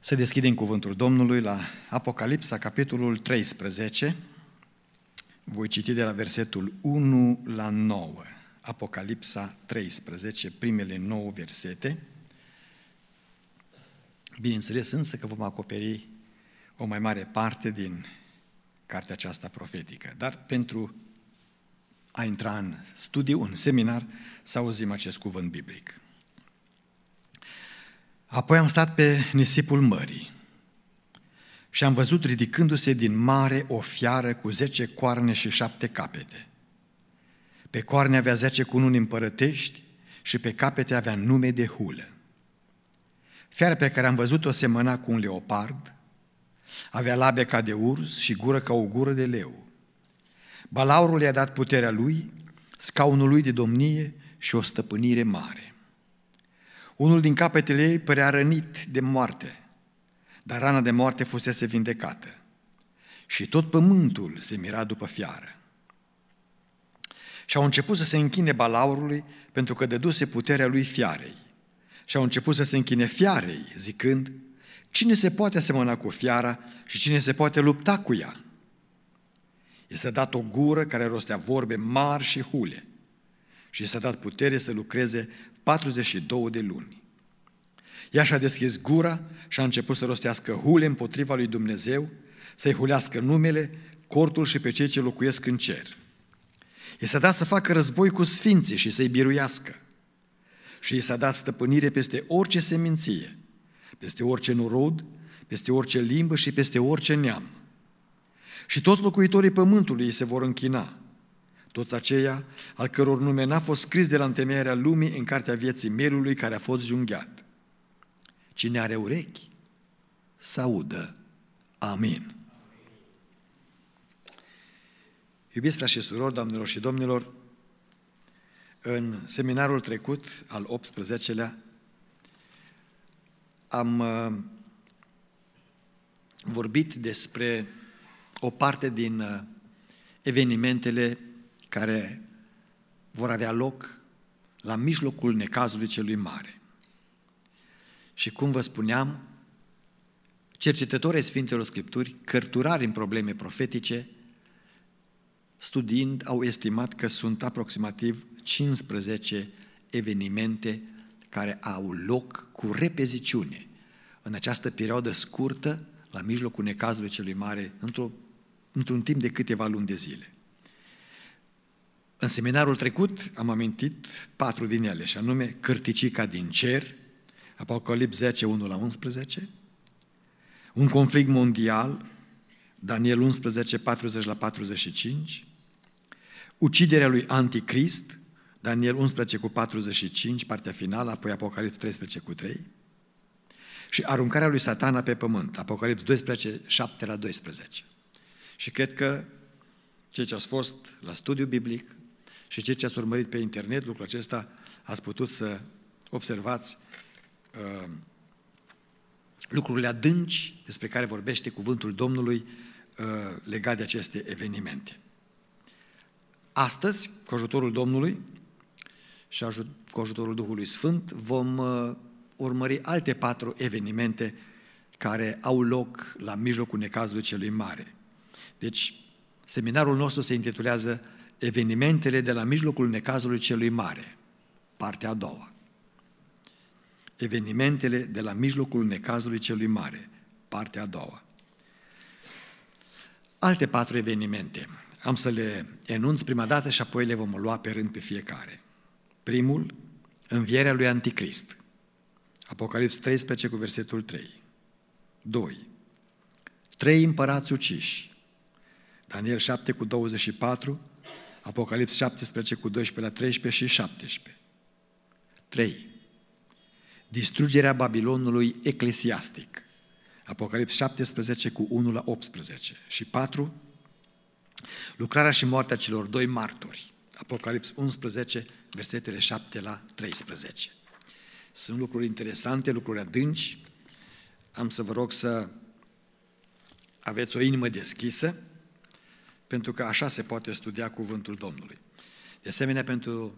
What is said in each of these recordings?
Să deschidem cuvântul Domnului la Apocalipsa, capitolul 13. Voi citi de la versetul 1 la 9. Apocalipsa 13, primele 9 versete. Bineînțeles însă că vom acoperi o mai mare parte din cartea aceasta profetică. Dar pentru a intra în studiu, în seminar, să auzim acest cuvânt biblic. Apoi am stat pe nisipul mării și am văzut ridicându-se din mare o fiară cu 10 coarne și 7 capete. Pe coarne avea 10 cununi împărătești și pe capete avea nume de hulă. Fiara pe care am văzut-o semăna cu un leopard, avea labe ca de urs și gură ca o gură de leu. Balaurul i-a dat puterea lui, scaunul lui de domnie și o stăpânire mare. Unul din capetele ei părea rănit de moarte, dar rana de moarte fusese vindecată. Și tot pământul se mira după fiară. Și au început să se închine balaurului, pentru că dăduse puterea lui fiarei. Și au început să se închine fiarei, zicând: cine se poate asemăna cu fiara și cine se poate lupta cu ea? Este dat o gură care rostea vorbe mari și hule și s-a dat putere să lucreze 42 de luni. Ea și-a deschis gura și a început să rostească hule împotriva lui Dumnezeu, să-i hulească numele, cortul și pe cei ce locuiesc în cer. I s-a dat să facă război cu sfinții și să-i biruiască. Și i s-a dat stăpânire peste orice seminție, peste orice norod, peste orice limbă și peste orice neam. Și toți locuitorii pământului îi se vor închina, toți aceia al căror nume n-a fost scris de la întemeierea lumii în cartea vieții mielului care a fost junghiat. Cine are urechi, să audă. Amin. Iubiți frați și surori, doamnelor și domnilor, în seminarul trecut, al 18-lea, am vorbit despre o parte din evenimentele care vor avea loc la mijlocul necazului celui mare. Și cum vă spuneam, cercetătorii Sfintelor Scripturi, cărturari în probleme profetice, studiind, au estimat că sunt aproximativ 15 evenimente care au loc cu repeziciune în această perioadă scurtă, la mijlocul necazului celui mare, într-un timp de câteva luni de zile. În seminarul trecut am amintit 4 din ele, și anume cârticica din cer, Apocalips 10, 1 la 11, un conflict mondial, Daniel 11, 40 la 45, uciderea lui Anticrist, Daniel 11 cu 45, partea finală, apoi Apocalips 13 cu 3, și aruncarea lui Satana pe pământ, Apocalips 12, 7 la 12. Și cred că cei ce ați fost la studiu biblic și cei ce ați urmărit pe internet lucrul acesta, ați putut să observați lucrurile adânci despre care vorbește cuvântul Domnului legat de aceste evenimente. Astăzi, cu ajutorul Domnului și cu ajutorul Duhului Sfânt, vom urmări alte 4 evenimente care au loc la mijlocul necazului celui mare. Deci, seminarul nostru se intitulează Evenimentele de la mijlocul necazului celui mare, partea a doua. Evenimentele de la mijlocul necazului celui mare, partea a doua. Alte 4 evenimente. Am să le enunț prima dată și apoi le vom lua pe rând pe fiecare. Primul, învierea lui Anticrist. Apocalips 13 cu versetul 3. 2. 3 împărați uciși. Daniel 7 cu 24, Apocalips 17 cu 12 la 13 și 17. 3. Distrugerea Babilonului eclesiastic. Apocalips 17 cu 1 la 18. Și 4. Lucrarea și moartea celor 2 martori. Apocalips 11, versetele 7 la 13. Sunt lucruri interesante, lucruri adânci. Am să vă rog să aveți o inimă deschisă, pentru că așa se poate studia cuvântul Domnului. De asemenea, pentru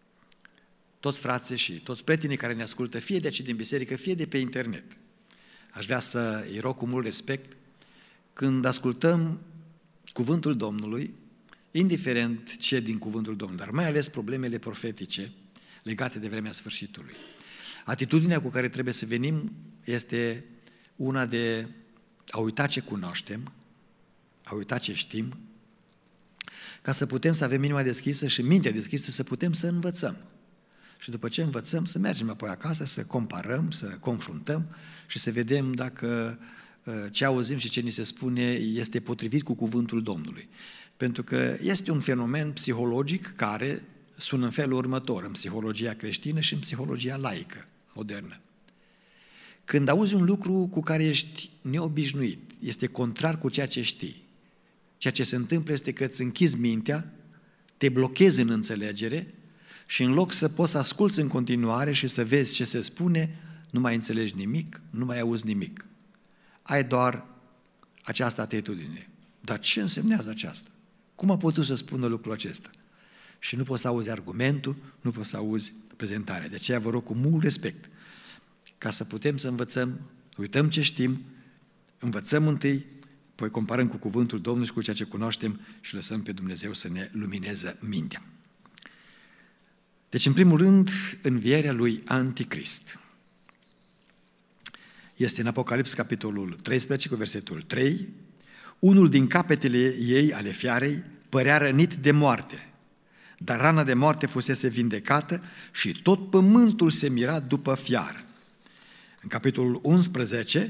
toți frații și toți prietenii care ne ascultă, fie de aici din biserică, fie de pe internet. Aș vrea să îi rog cu mult respect, când ascultăm cuvântul Domnului, indiferent ce din cuvântul Domnului, dar mai ales problemele profetice legate de vremea sfârșitului. Atitudinea cu care trebuie să venim este una de a uita ce cunoaștem, a uita ce știm, ca să putem să avem inima deschisă și mintea deschisă, să putem să învățăm. Și după ce învățăm, să mergem apoi acasă, să comparăm, să confruntăm și să vedem dacă ce auzim și ce ni se spune este potrivit cu cuvântul Domnului. Pentru că este un fenomen psihologic care sună în felul următor, în psihologia creștină și în psihologia laică, modernă. Când auzi un lucru cu care ești neobișnuit, este contrar cu ceea ce știi, ceea ce se întâmplă este că îți închizi mintea, te blochezi în înțelegere și în loc să poți să asculți în continuare și să vezi ce se spune, nu mai înțelegi nimic, nu mai auzi nimic. Ai doar această atitudine. Dar ce însemnează aceasta? Cum a putut să spună lucrul acesta? Și nu poți să auzi argumentul, nu poți să auzi prezentarea. De aceea vă rog cu mult respect, ca să putem să învățăm, uităm ce știm, învățăm întâi, apoi comparăm cu cuvântul Domnului și cu ceea ce cunoaștem și lăsăm pe Dumnezeu să ne lumineze mintea. Deci, în primul rând, învierea lui Anticrist. Este în Apocalips, capitolul 13, cu versetul 3. Unul din capetele ei, ale fiarei, părea rănit de moarte, dar rana de moarte fusese vindecată și tot pământul se mira după fiară. În capitolul 11,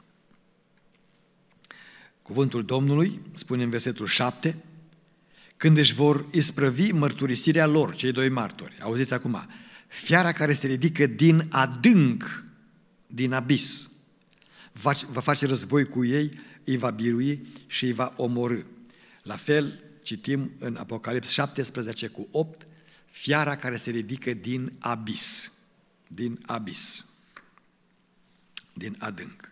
cuvântul Domnului spune în versetul 7, când își vor isprăvi mărturisirea lor, cei doi martori. Auziți acum, fiara care se ridică din adânc, din abis, va face război cu ei, îi va birui și îi va omorî. La fel, citim în Apocalips 17 cu 8, fiara care se ridică din abis, din abis, din adânc.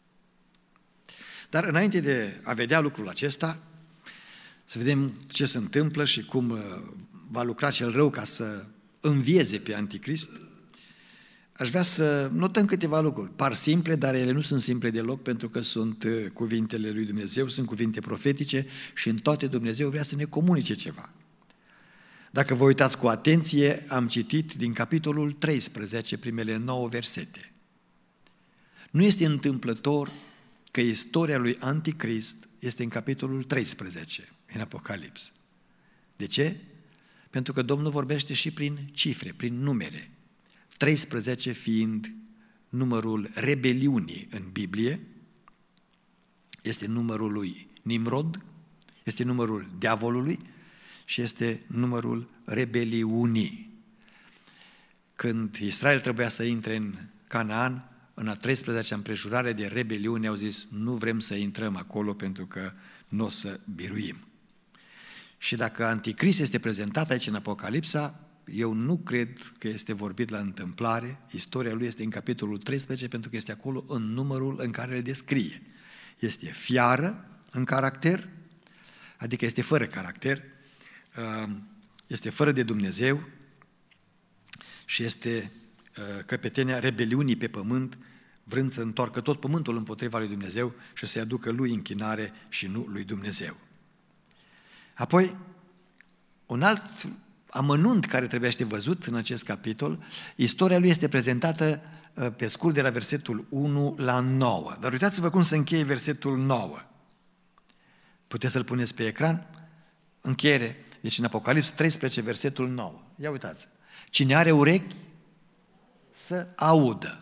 Dar înainte de a vedea lucrul acesta, să vedem ce se întâmplă și cum va lucra cel rău ca să învieze pe Anticrist, aș vrea să notăm câteva lucruri. Par simple, dar ele nu sunt simple deloc, pentru că sunt cuvintele lui Dumnezeu, sunt cuvinte profetice și în toate Dumnezeu vrea să ne comunice ceva. Dacă vă uitați cu atenție, am citit din capitolul 13, primele 9 versete. Nu este întâmplător că istoria lui Anticrist este în capitolul 13, în Apocalips. De ce? Pentru că Domnul vorbește și prin cifre, prin numere. 13 fiind numărul rebeliunii în Biblie, este numărul lui Nimrod, este numărul diavolului și este numărul rebeliunii. Când Israel trebuia să intre în Canaan, în a 13-a împrejurare de rebeliune, au zis, nu vrem să intrăm acolo pentru că nu o să biruim. Și dacă Anticrist este prezentat aici în Apocalipsa, eu nu cred că este vorbit la întâmplare, istoria lui este în capitolul 13 pentru că este acolo în numărul în care îl descrie. Este fiară în caracter, adică este fără caracter, este fără de Dumnezeu și este căpetenia rebeliunii pe pământ, vrând să întoarcă tot pământul împotriva lui Dumnezeu și să-i aducă lui închinare și nu lui Dumnezeu. Apoi, un alt amănunt care trebuiește văzut în acest capitol, istoria lui este prezentată pe scurt de la versetul 1 la 9. Dar uitați-vă cum se încheie versetul 9. Puteți să-l puneți pe ecran? Încheiere. Deci în Apocalips 13, versetul 9. Ia uitați. Cine are urechi, să audă.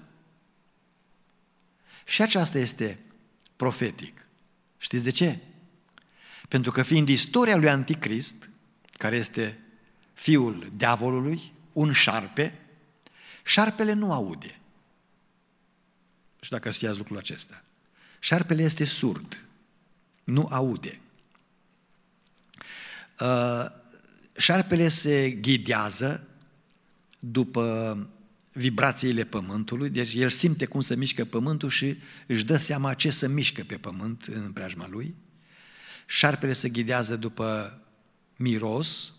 Și aceasta este profetic. Știți de ce? Pentru că fiind istoria lui Anticrist, care este fiul diavolului, un șarpe, șarpele nu aude. Și dacă știați lucrul acesta. Șarpele este surd, nu aude. Șarpele se ghidează după vibrațiile pământului, deci el simte cum se mișcă pământul și își dă seama ce se mișcă pe pământ în preajma lui. Șarpele se ghidează după miros,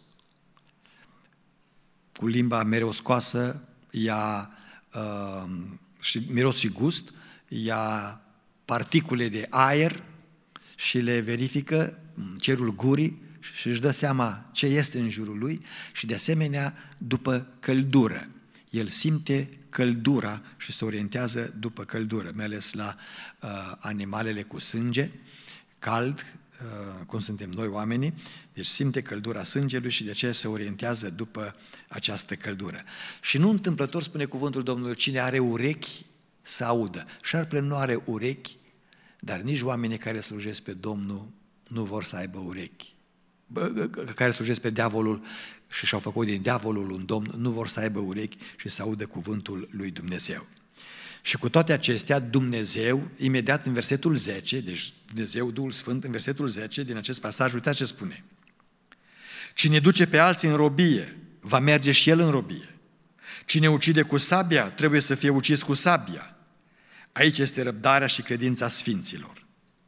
cu limba mereu scoasă, miros și gust, ia particule de aer și le verifică în cerul gurii și își dă seama ce este în jurul lui și de asemenea după căldură. El simte căldura și se orientează după căldură, mai ales la animalele cu sânge cald, cum suntem noi oamenii, deci simte căldura sângelui și de aceea se orientează după această căldură. Și nu întâmplător spune cuvântul Domnului, cine are urechi să audă. Șarpele nu are urechi, dar nici oamenii care slujesc pe Domnul nu vor să aibă urechi. Care slujesc pe diavolul și și-au făcut din diavolul un domn, nu vor să aibă urechi și să audă cuvântul lui Dumnezeu. Și cu toate acestea, Dumnezeu, imediat în versetul 10, deci Dumnezeu, Duhul Sfânt, în versetul 10 din acest pasaj, uitați ce spune. Cine duce pe alții în robie, va merge și el în robie. Cine ucide cu sabia, trebuie să fie ucis cu sabia. Aici este răbdarea și credința sfinților.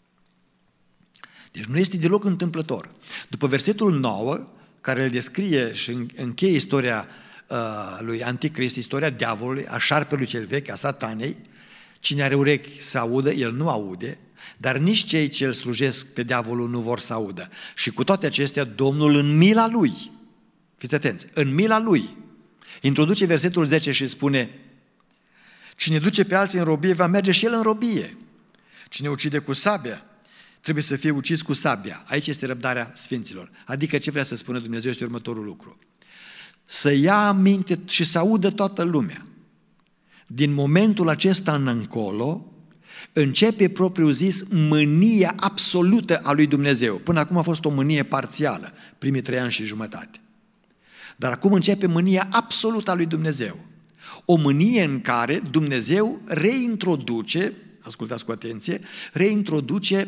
Deci nu este deloc întâmplător. După versetul 9, care îl descrie și încheie istoria lui Anticrist, istoria diavolului, a șarpelui cel vechi, a satanei, cine are urechi să audă, el nu aude, dar nici cei ce îl slujesc pe diavolul nu vor să audă. Și cu toate acestea, Domnul în mila lui, fiți atenți, în mila lui, introduce versetul 10 și spune, cine duce pe alții în robie, va merge și el în robie. Cine ucide cu sabia, trebuie să fie ucis cu sabia. Aici este răbdarea sfinților. Adică ce vrea să spună Dumnezeu este următorul lucru. Să ia aminte și să audă toată lumea. Din momentul acesta încolo, începe propriu zis mânia absolută a lui Dumnezeu. Până acum a fost o mânie parțială, primii 3 ani și jumătate. Dar acum începe mânia absolută a lui Dumnezeu. O mânie în care Dumnezeu reintroduce, ascultați cu atenție, reintroduce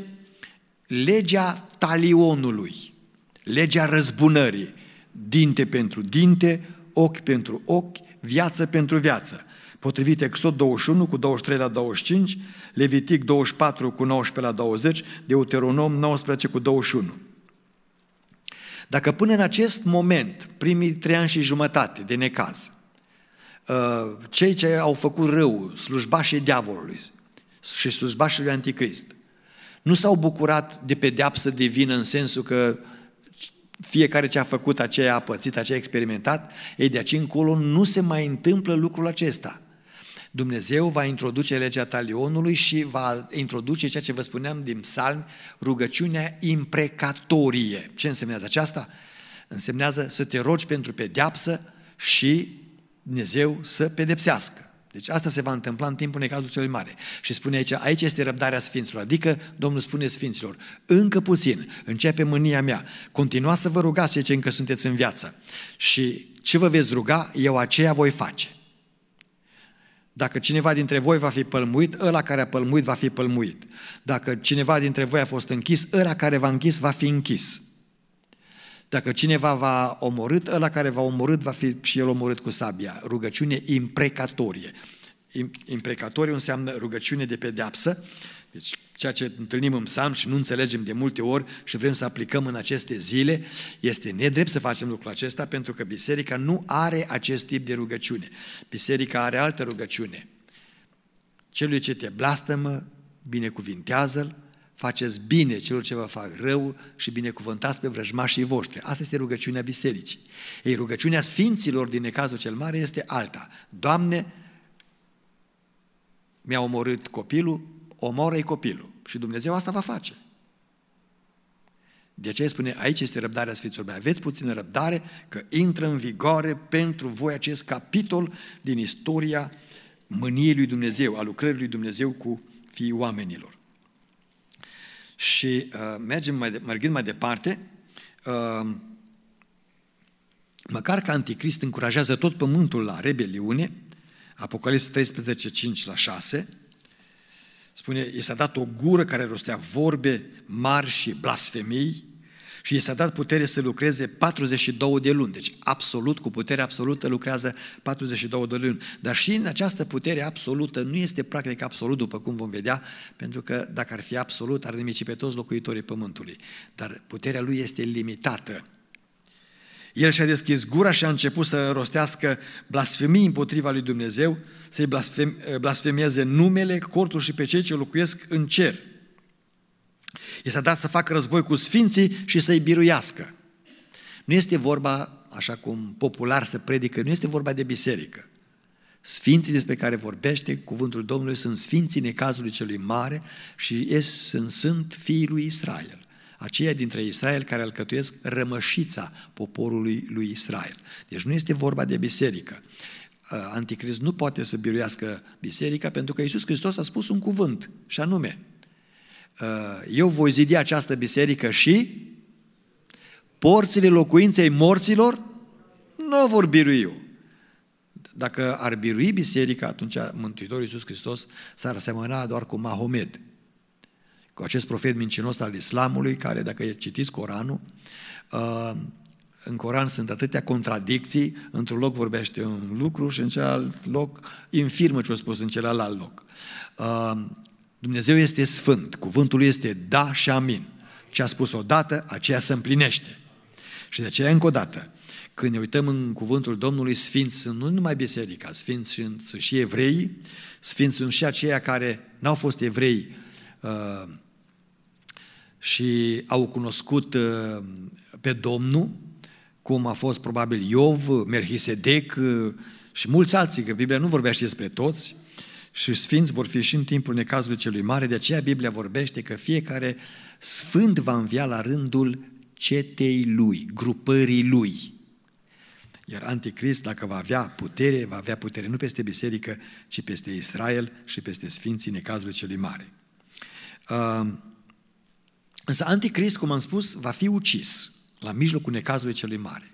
legea talionului, legea răzbunării, dinte pentru dinte, ochi pentru ochi, viață pentru viață. Potrivit Exod 21 cu 23 la 25, Levitic 24 cu 19 la 20, Deuteronom 19 cu 21. Dacă până în acest moment, primii 3 ani și jumătate de necaz, cei ce au făcut rău, slujbașii diavolului și slujbașii lui Anticrist, nu s-au bucurat de pedeapsă divină în sensul că fiecare ce a făcut, aceea a pățit, aceea a experimentat, ei de aici încolo nu se mai întâmplă lucrul acesta. Dumnezeu va introduce legea talionului și va introduce ceea ce vă spuneam din psalmi, rugăciunea imprecatorie. Ce însemnează aceasta? Însemnează să te rogi pentru pedeapsă și Dumnezeu să pedepsească. Deci asta se va întâmpla în timpul necazului cel mare. Și spune aici este răbdarea sfinților, adică Domnul spune sfinților, încă puțin, începe mânia mea, continuați să vă rugați cei ce încă sunteți în viață și ce vă veți ruga, eu aceea voi face. Dacă cineva dintre voi va fi pălmuit, ăla care a pălmuit va fi pălmuit. Dacă cineva dintre voi a fost închis, ăla care va închis va fi închis. Dacă cineva va omorât, ăla care va omorât va fi și el omorât cu sabia. Rugăciune imprecatorie. Imprecatorie înseamnă rugăciune de pedeapsă. Deci ceea ce întâlnim în psalm și nu înțelegem de multe ori și vrem să aplicăm în aceste zile, este nedrept să facem lucrul acesta pentru că biserica nu are acest tip de rugăciune. Biserica are altă rugăciune. Celui ce te blastămă, binecuvintează-l, faceți bine celor ce vă fac rău și binecuvântați pe vrăjmașii voștri. Asta este rugăciunea bisericii. Ei, rugăciunea sfinților din necazul cel mare este alta. Doamne, mi-a omorât copilul, omoră-i copilul. Și Dumnezeu asta va face. De aceea spune, aici este răbdarea sfinților mei. Aveți puțină răbdare că intră în vigoare pentru voi acest capitol din istoria mâniei lui Dumnezeu, a lucrării lui Dumnezeu cu fiii oamenilor. Și mergând mai departe, măcar că Anticrist încurajează tot pământul la rebeliune, Apocalipsa 13, 5 la 6, spune, i s-a dat o gură care rostea vorbe mari și blasfemii și i s-a dat putere să lucreze 42 de luni. Deci absolut, cu putere absolută lucrează 42 de luni. Dar și în această putere absolută nu este practic absolut, după cum vom vedea, pentru că dacă ar fi absolut, ar nimici pe toți locuitorii pământului. Dar puterea lui este limitată. El și-a deschis gura și a început să rostească blasfemii împotriva lui Dumnezeu, să-i blasfemieze numele, cortul și pe cei ce locuiesc în cer. I s-a dat să facă război cu sfinții și să-i biruiască. Nu este vorba, așa cum popular se predică, nu este vorba de biserică. Sfinții despre care vorbește cuvântul Domnului sunt sfinții necazului celui mare și sunt fiii lui Israel. Aceia dintre Israel care alcătuiesc rămășița poporului lui Israel. Deci nu este vorba de biserică. Anticrist nu poate să biruiască biserica pentru că Iisus Hristos a spus un cuvânt și anume: eu voi zidi această biserică și porțile locuinței morților nu vor birui. Dacă ar birui biserica, atunci Mântuitorul Iisus Hristos s-ar asemăna doar cu Mahomed, cu acest profet mincinos al islamului, care, dacă citiți Coranul, în Coran sunt atâtea contradicții, într-un loc vorbește un lucru și în celălalt loc infirmă ce a spus în celălalt loc. Dumnezeu este sfânt, cuvântul lui este da și amin. Ce a spus odată, aceea se împlinește. Și de aceea, încă o dată, când ne uităm în cuvântul Domnului, sfinți sunt nu numai biserica, sfinți sunt și evrei, sfinți sunt și aceia care n-au fost evrei și au cunoscut pe Domnul, cum a fost probabil Iov, Melchisedec și mulți alții, că Biblia nu vorbește despre toți, și sfinți vor fi și în timpul necazului celui mare, de aceea Biblia vorbește că fiecare sfânt va învia la rândul cetei lui, grupării lui. Iar Anticrist, dacă va avea putere nu peste biserică, ci peste Israel și peste sfinții necazului celui mare. Însă Anticrist, cum am spus, va fi ucis la mijlocul necazului celui mare.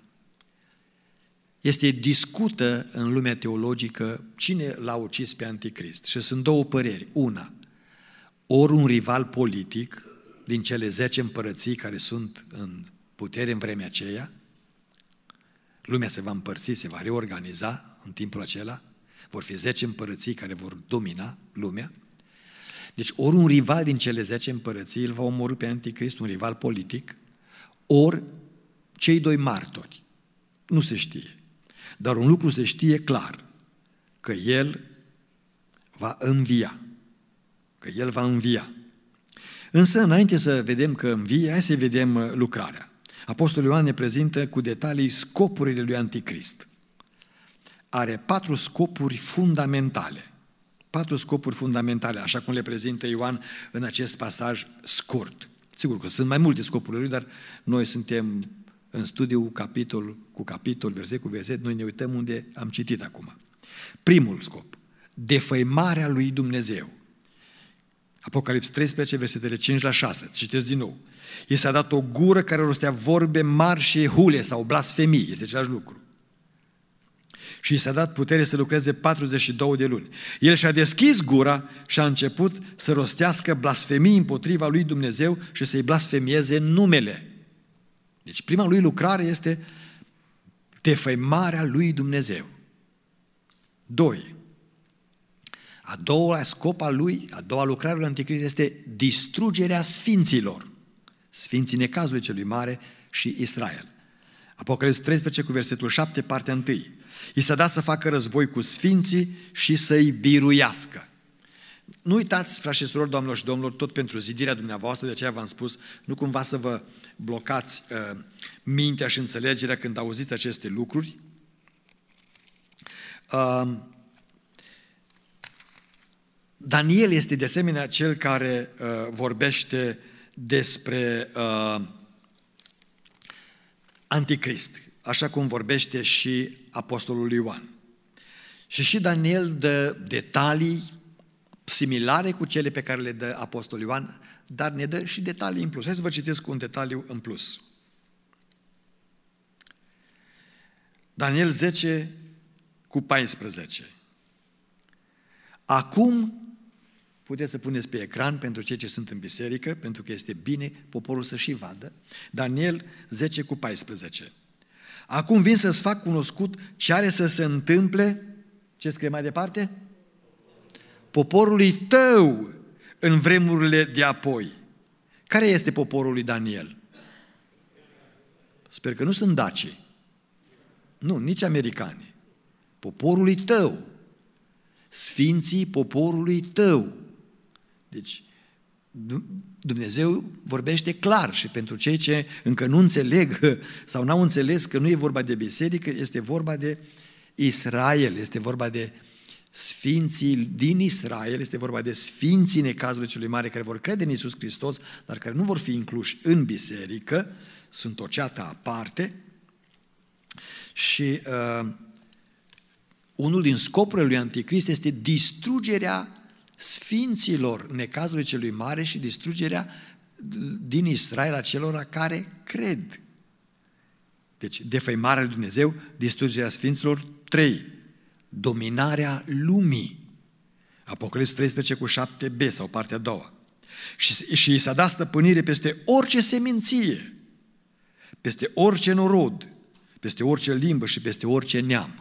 Este discută în lumea teologică cine l-a ucis pe Anticrist. Și sunt două păreri. Una, ori un rival politic din cele 10 împărății care sunt în putere în vremea aceea, lumea se va împărți, se va reorganiza în timpul acela, vor fi 10 împărății care vor domina lumea. Deci ori un rival din cele 10 împărății îl va omorî pe Anticrist, un rival politic, ori cei doi martori. Nu se știe. Dar un lucru se știe clar, că el va învia. Că el va învia. Însă, înainte să vedem că învie, hai să vedem lucrarea. Apostolul Ioan ne prezintă cu detalii scopurile lui Anticrist. Are 4 scopuri fundamentale. 4 scopuri fundamentale, așa cum le prezintă Ioan în acest pasaj scurt. Sigur că sunt mai multe scopuri lui, dar noi suntem în studiu capitol cu capitol, verset cu verset, noi ne uităm unde am citit acum. Primul scop, defăimarea lui Dumnezeu. Apocalips 13, versetele 5 la 6, citesc din nou. I s-a dat o gură care rostea vorbe mari și hule sau blasfemii, este același lucru. Și i s-a dat putere să lucreze 42 de luni. El și-a deschis gura și a început să rostească blasfemii împotriva lui Dumnezeu și să-i blasfemieze numele. Deci prima lui lucrare este defăimarea lui Dumnezeu. 2. A doua scop al lui, a doua lucrare lui Anticrist este distrugerea sfinților. Sfinții necazului celui mare și Israel. Apocalips 13 cu versetul 7, partea 1. I s-a dat să facă război cu sfinții și să-i biruiască. Nu uitați, frați și surori, doamnelor și domnilor, tot pentru zidirea dumneavoastră, de aceea v-am spus, nu cumva să vă blocați mintea și înțelegerea când auziți aceste lucruri. Daniel este de asemenea cel care vorbește despre Anticrist, așa cum vorbește și Apostolul Ioan. Și Daniel dă detalii similare cu cele pe care le dă Apostolul Ioan, dar ne dă și detalii în plus. Hai să vă citesc un detaliu în plus. Daniel 10 cu 14. Acum, puteți să puneți pe ecran pentru cei ce sunt în biserică, pentru că este bine poporul să și vadă. Daniel 10 cu 14. Acum vin să-ți fac cunoscut ce are să se întâmple, ce scrie mai departe? Poporului tău în vremurile de apoi. Care este poporul lui Daniel? Sper că nu sunt dacii. Nu, nici americani. Poporului tău. Sfinții poporului tău. Deci, Dumnezeu vorbește clar și pentru cei ce încă nu înțeleg sau n-au înțeles că nu e vorba de biserică, este vorba de Israel, este vorba de sfinții din Israel, este vorba de sfinții necazului celui mare care vor crede în Iisus Hristos, dar care nu vor fi incluși în biserică, sunt o ceată aparte. Și unul din scopurile lui Anticrist este distrugerea sfinților necazului celui mare și distrugerea din Israel a celor care cred. Deci, defăimarea lui Dumnezeu, distrugerea sfinților. 3. Dominarea lumii. Apocalipsa 13 cu 7b sau partea a doua. Și i s-a dat stăpânire peste orice seminție, peste orice norod, peste orice limbă și peste orice neam.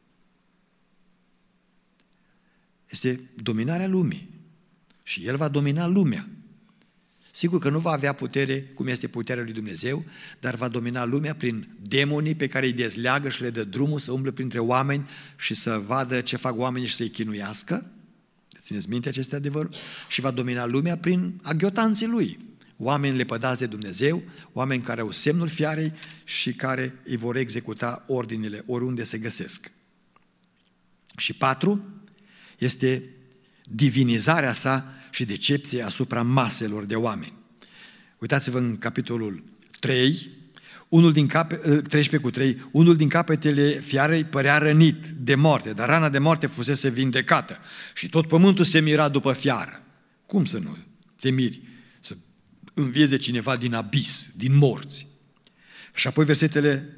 Este dominarea lumii. Și El va domina lumea. Sigur că nu va avea putere cum este puterea lui Dumnezeu, dar va domina lumea prin demonii pe care îi dezleagă și le dă drumul să umble printre oameni și să vadă ce fac oamenii și să-i chinuiască. Țineți minte aceste adevăruri? Și va domina lumea prin aghiotanții Lui. Oameni lepădați de Dumnezeu, oameni care au semnul fiarei și care îi vor executa ordinele oriunde se găsesc. Și 4. Este divinizarea sa și decepție asupra maselor de oameni. Uitați-vă în capitolul 3, 13 cu 3, unul din capetele fiarei părea rănit de moarte, dar rana de moarte fusese vindecată și tot pământul se mira după fiară. Cum să nu te miri să învieze cineva din abis, din morți? Și apoi versetele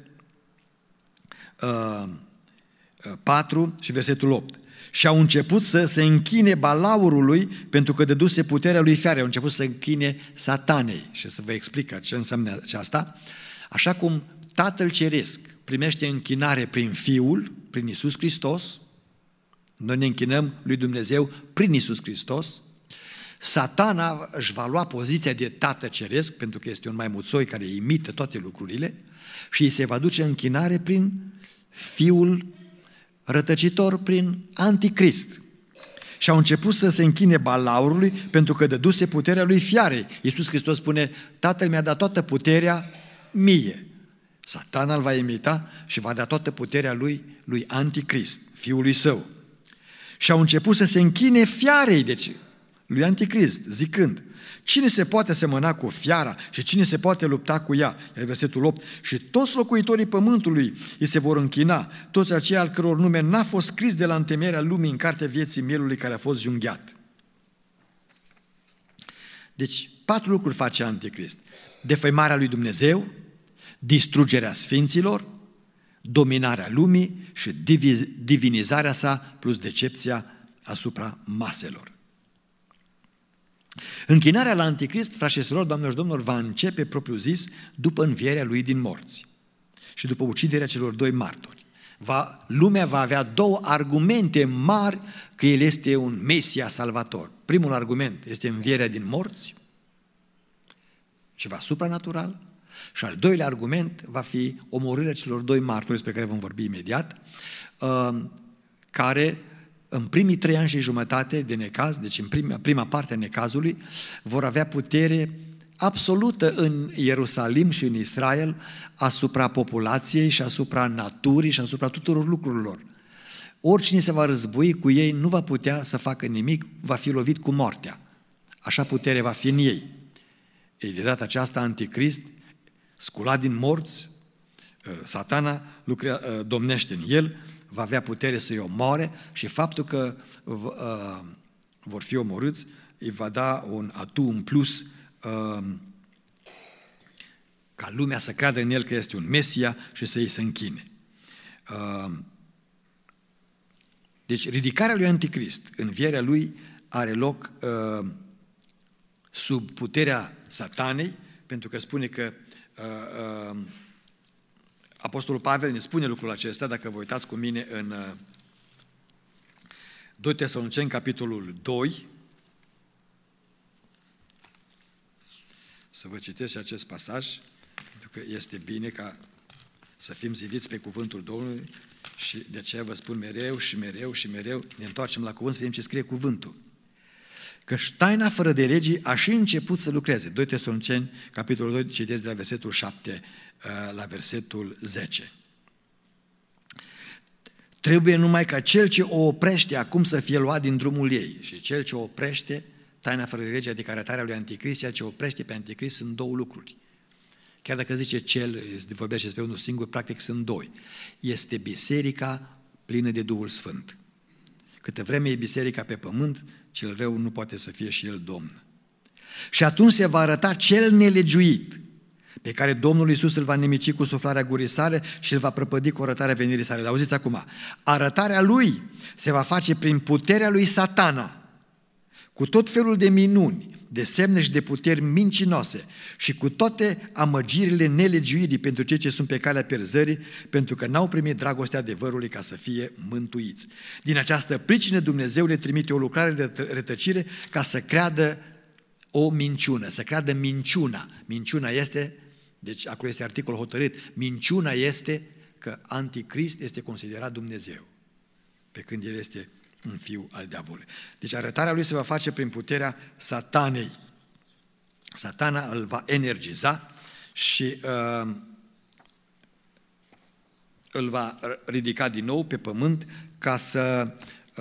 4 și versetul 8. Și au început să se închine balaurului pentru că dăduse puterea lui fiare. Au început să închine satanei. Și să vă explic ce înseamnă aceasta. Așa cum Tatăl Ceresc primește închinare prin Fiul, prin Iisus Hristos, noi ne închinăm lui Dumnezeu prin Iisus Hristos, Satana își va lua poziția de Tată Ceresc, pentru că este un maimuțoi care imită toate lucrurile, și îi se va duce închinare prin Fiul rătăcitor, prin Anticrist. Și au început să se închine balaurului pentru că dăduse puterea lui fiarei. Iisus Hristos spune, Tatăl mi-a dat toată puterea mie. Satana îl va imita și va da toată puterea lui Anticrist, fiului său. Și au început să se închine fiarei, deci lui Anticrist, zicând, cine se poate asemăna cu fiara și cine se poate lupta cu ea? Iar versetul 8, și toți locuitorii pământului îi se vor închina, toți aceia al căror nume n-a fost scris de la întemeierea lumii în cartea vieții mielului care a fost junghiat. Deci, 4 lucruri face Anticrist. Defăimarea lui Dumnezeu, distrugerea sfinților, dominarea lumii și divinizarea sa plus decepția asupra maselor. Închinarea la Anticrist, frați și surori, doamnelor și domnilor, va începe propriu zis după învierea lui din morți și după uciderea celor 2 martori. Lumea va avea 2 argumente mari că El este un Mesia salvator. Primul argument este învierea din morți, ceva supranatural, și al doilea argument va fi omorârea celor 2 martori, despre care vom vorbi imediat, care în primii 3 ani și jumătate de necaz, deci în prima parte a necazului, vor avea putere absolută în Ierusalim și în Israel asupra populației și asupra naturii și asupra tuturor lucrurilor. Oricine se va război cu ei nu va putea să facă nimic, va fi lovit cu moartea. Așa putere va fi în ei. De data aceasta, Anticrist, sculat din morți, Satana domnește în el, va avea putere să-i omoare și faptul că vor fi omorâți îi va da un atu în plus ca lumea să creadă în el că este un Mesia și să îi se închine. Deci ridicarea lui Anticrist, învierea lui, are loc sub puterea Satanei, pentru că spune că Apostolul Pavel ne spune lucrul acesta, dacă vă uitați cu mine în 2 Tesaloniceni, capitolul 2, să vă citesc și acest pasaj, pentru că este bine ca să fim zidiți pe cuvântul Domnului și de aceea vă spun mereu și mereu și mereu, ne întoarcem la cuvânt să vedem ce scrie cuvântul. Căci taina fără de legii a și început să lucreze. 2 Tesaloniceni, capitolul 2, citesc de la versetul 7 la versetul 10. Trebuie numai ca cel ce o oprește acum să fie luat din drumul ei. Și cel ce o oprește, taina fără de lege, adică arătarea lui Anticrist, ceea ce oprește pe Anticrist sunt două lucruri. Chiar dacă zice cel, vorbește despre unul singur, practic sunt doi. Este biserica plină de Duhul Sfânt. Câtă vreme e biserica pe pământ, cel rău nu poate să fie și el domn. Și atunci se va arăta cel nelegiuit, pe care Domnul Iisus îl va nimici cu suflarea gurii sale și îl va prăpădi cu arătarea venirii sale. Dar auziți acum, arătarea lui se va face prin puterea lui Satana, cu tot felul de minuni, de semne și de puteri mincinoase și cu toate amăgirile nelegiuirii pentru cei ce sunt pe calea pierzării, pentru că n-au primit dragostea adevărului ca să fie mântuiți. Din această pricină Dumnezeu le trimite o lucrare de rătăcire ca să creadă o minciună, să creadă minciuna. Minciuna este, deci acolo este articol hotărât, minciuna este că Anticrist este considerat Dumnezeu, pe când el este un fiu al diavolului. Deci arătarea lui se va face prin puterea Satanei. Satana îl va energiza și îl va ridica din nou pe pământ ca să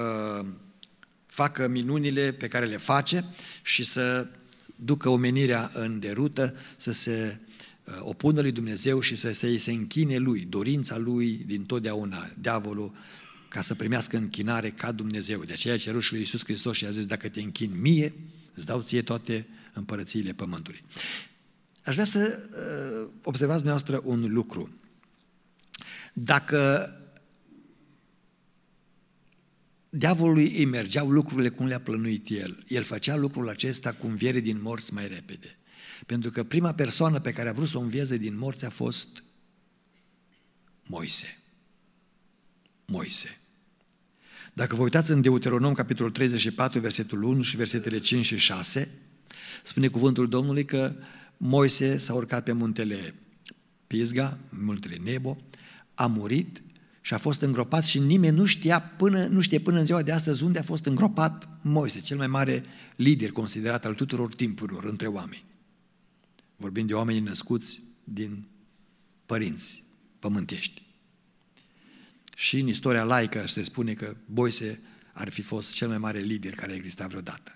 facă minunile pe care le face și să ducă omenirea în derută, să se opună lui Dumnezeu și să se închine lui, dorința lui din totdeauna, diavolul, ca să primească închinare ca Dumnezeu. De aceea a cerut și lui Iisus Hristos și a zis, dacă te închin mie, îți dau ție toate împărățiile pământului. Aș vrea să observați dumneavoastră un lucru. Dacă diavolului îi mergeau lucrurile cum le-a plănuit el făcea lucrul acesta cu înviere din morți mai repede. Pentru că prima persoană pe care a vrut să o învieze din morți a fost Moise. Dacă vă uitați în Deuteronom, capitolul 34, versetul 1 și versetele 5 și 6, spune cuvântul Domnului că Moise s-a urcat pe muntele Pisga, muntele Nebo, a murit și a fost îngropat și nimeni nu știe până în ziua de astăzi unde a fost îngropat Moise, cel mai mare lider considerat al tuturor timpurilor între oameni. Vorbim de oameni născuți din părinți pământești. Și în istoria laică se spune că Moise ar fi fost cel mai mare lider care a existat vreodată.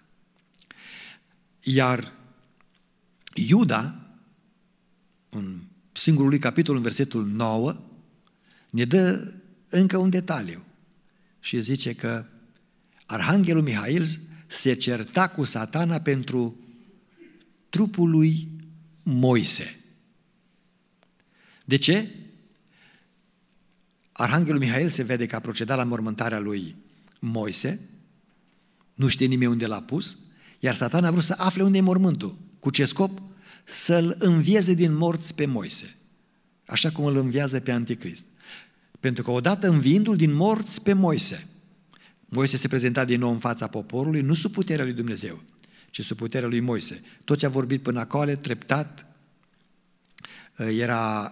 Iar Iuda, în singurul lui capitol, în versetul 9, ne dă încă un detaliu și zice că Arhanghelul Mihail se certa cu Satana pentru trupul lui Moise. De ce? Arhanghelul Mihail se vede că a procedat la mormântarea lui Moise, nu știe nimeni unde l-a pus, iar Satana a vrut să afle unde e mormântul. Cu ce scop? Să-l învieze din morți pe Moise, așa cum îl înviază pe Anticrist. Pentru că odată înviindu-l din morți pe Moise, Moise se prezenta din nou în fața poporului, nu sub puterea lui Dumnezeu, ci sub puterea lui Moise. Tot ce a vorbit până acolo, treptat, era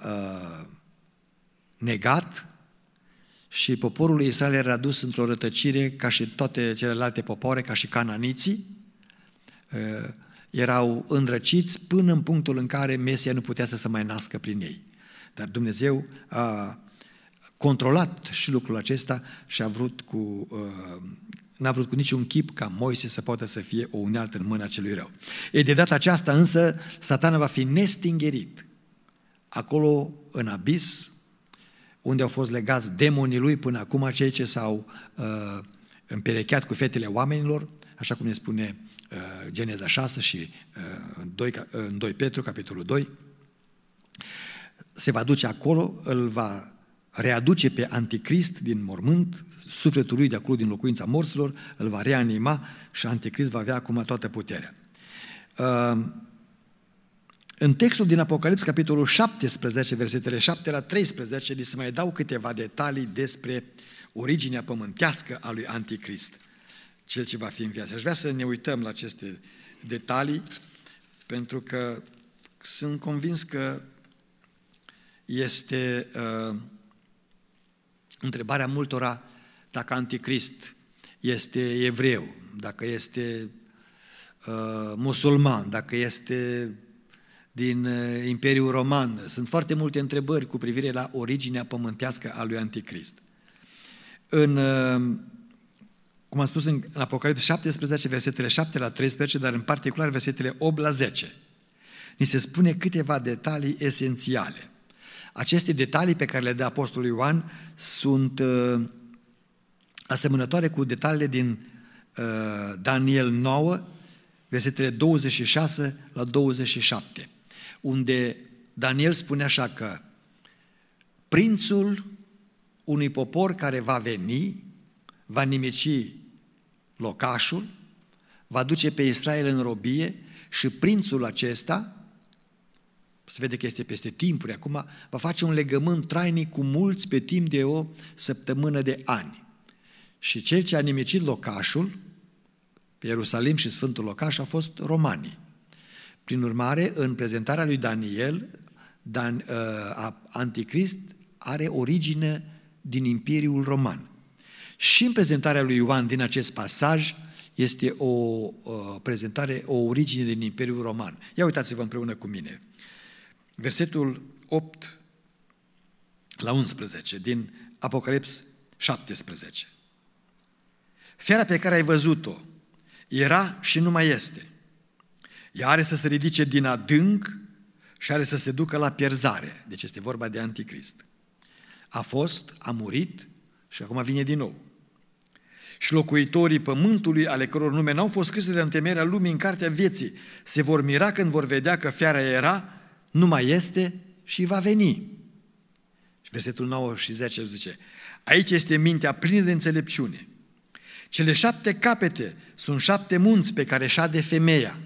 negat și poporul lui Israel era dus într-o rătăcire ca și toate celelalte popoare, ca și cananiții, erau îndrăciți până în punctul în care Mesia nu putea să se mai nască prin ei. Dar Dumnezeu a controlat și lucrul acesta și n-a vrut cu niciun chip ca Moise să poată să fie o unealtă în mâna celui rău. De data aceasta însă Satana va fi nestingerit acolo în abis, unde au fost legați demonii lui până acum, cei ce s-au împerecheat cu fetele oamenilor, așa cum ne spune Geneza 6 și în 2 Petru, capitolul 2, se va duce acolo, îl va readuce pe Anticrist din mormânt, sufletul lui de acolo din locuința morților, îl va reanima și Anticrist va avea acum toată puterea. În textul din Apocalipsa, capitolul 17, versetele 7 la 13, li se mai dau câteva detalii despre originea pământească a lui Anticrist, cel ce va fi înviat. Aș vrea să ne uităm la aceste detalii, pentru că sunt convins că este întrebarea multora dacă anticrist este evreu, dacă este musulman, dacă este din Imperiul Roman. Sunt foarte multe întrebări cu privire la originea pământească a lui Anticrist. Cum am spus, în Apocalipsa 17, versetele 7 la 13, dar în particular versetele 8 la 10, ni se spune câteva detalii esențiale. Aceste detalii pe care le dă Apostolul Ioan sunt asemănătoare cu detaliile din Daniel 9, versetele 26 la 27, unde Daniel spune așa că prințul unui popor care va veni, va nimici locașul, va duce pe Israel în robie și prințul acesta, se vede că este peste timpuri acum, va face un legământ trainic cu mulți pe timp de o săptămână de ani. Și cel ce a nimicit locașul, Ierusalim și Sfântul Locaș, au fost romanii. Prin urmare, în prezentarea lui Daniel, Anticrist are origine din Imperiul Roman. Și în prezentarea lui Ioan din acest pasaj este o prezentare, o origine din Imperiul Roman. Ia uitați-vă împreună cu mine. Versetul 8 la 11 din Apocalips 17. Fiara pe care ai văzut-o era și nu mai este. Ea are să se ridice din adânc și are să se ducă la pierzare. Deci este vorba de Anticrist. A murit și acum vine din nou. Și locuitorii pământului, ale căror nume n-au fost scrise de întemeierea lumii în cartea vieții, se vor mira când vor vedea că fiara era, nu mai este și va veni. Și versetul 9 și 10 zice, aici este mintea plină de înțelepciune. Cele 7 capete sunt 7 munți pe care șade femeia.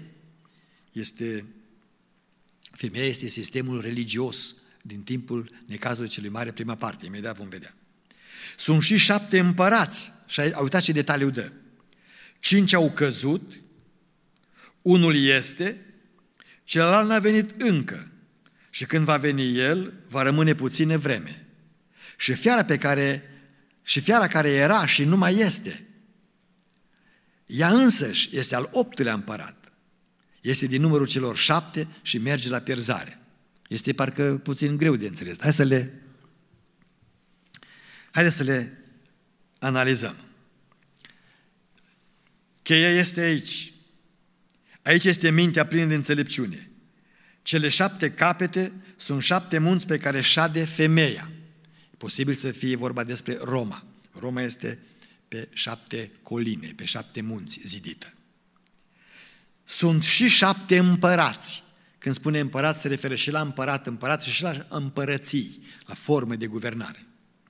Femeia este sistemul religios din timpul necazului celui mare, prima parte, imediat vom vedea. Sunt și 7 împărați. Și uitați ce detaliu dă. 5 au căzut, unul este, celălalt n-a venit încă. Și când va veni el, va rămâne puțină vreme. Și fiara care era și nu mai este, ea însăși este al 8-lea împărat. Este din numărul celor 7 și merge la pierzare. Este parcă puțin greu de înțeles. Haideți să le analizăm. Cheia este aici. Aici este mintea plină de înțelepciune. Cele 7 capete sunt 7 munți pe care șade femeia. E posibil să fie vorba despre Roma. Roma este pe 7 coline, pe 7 munți zidită. Sunt și 7 împărați. Când spune împărat, se referă și la împărat și la împărății, la formă de guvernare.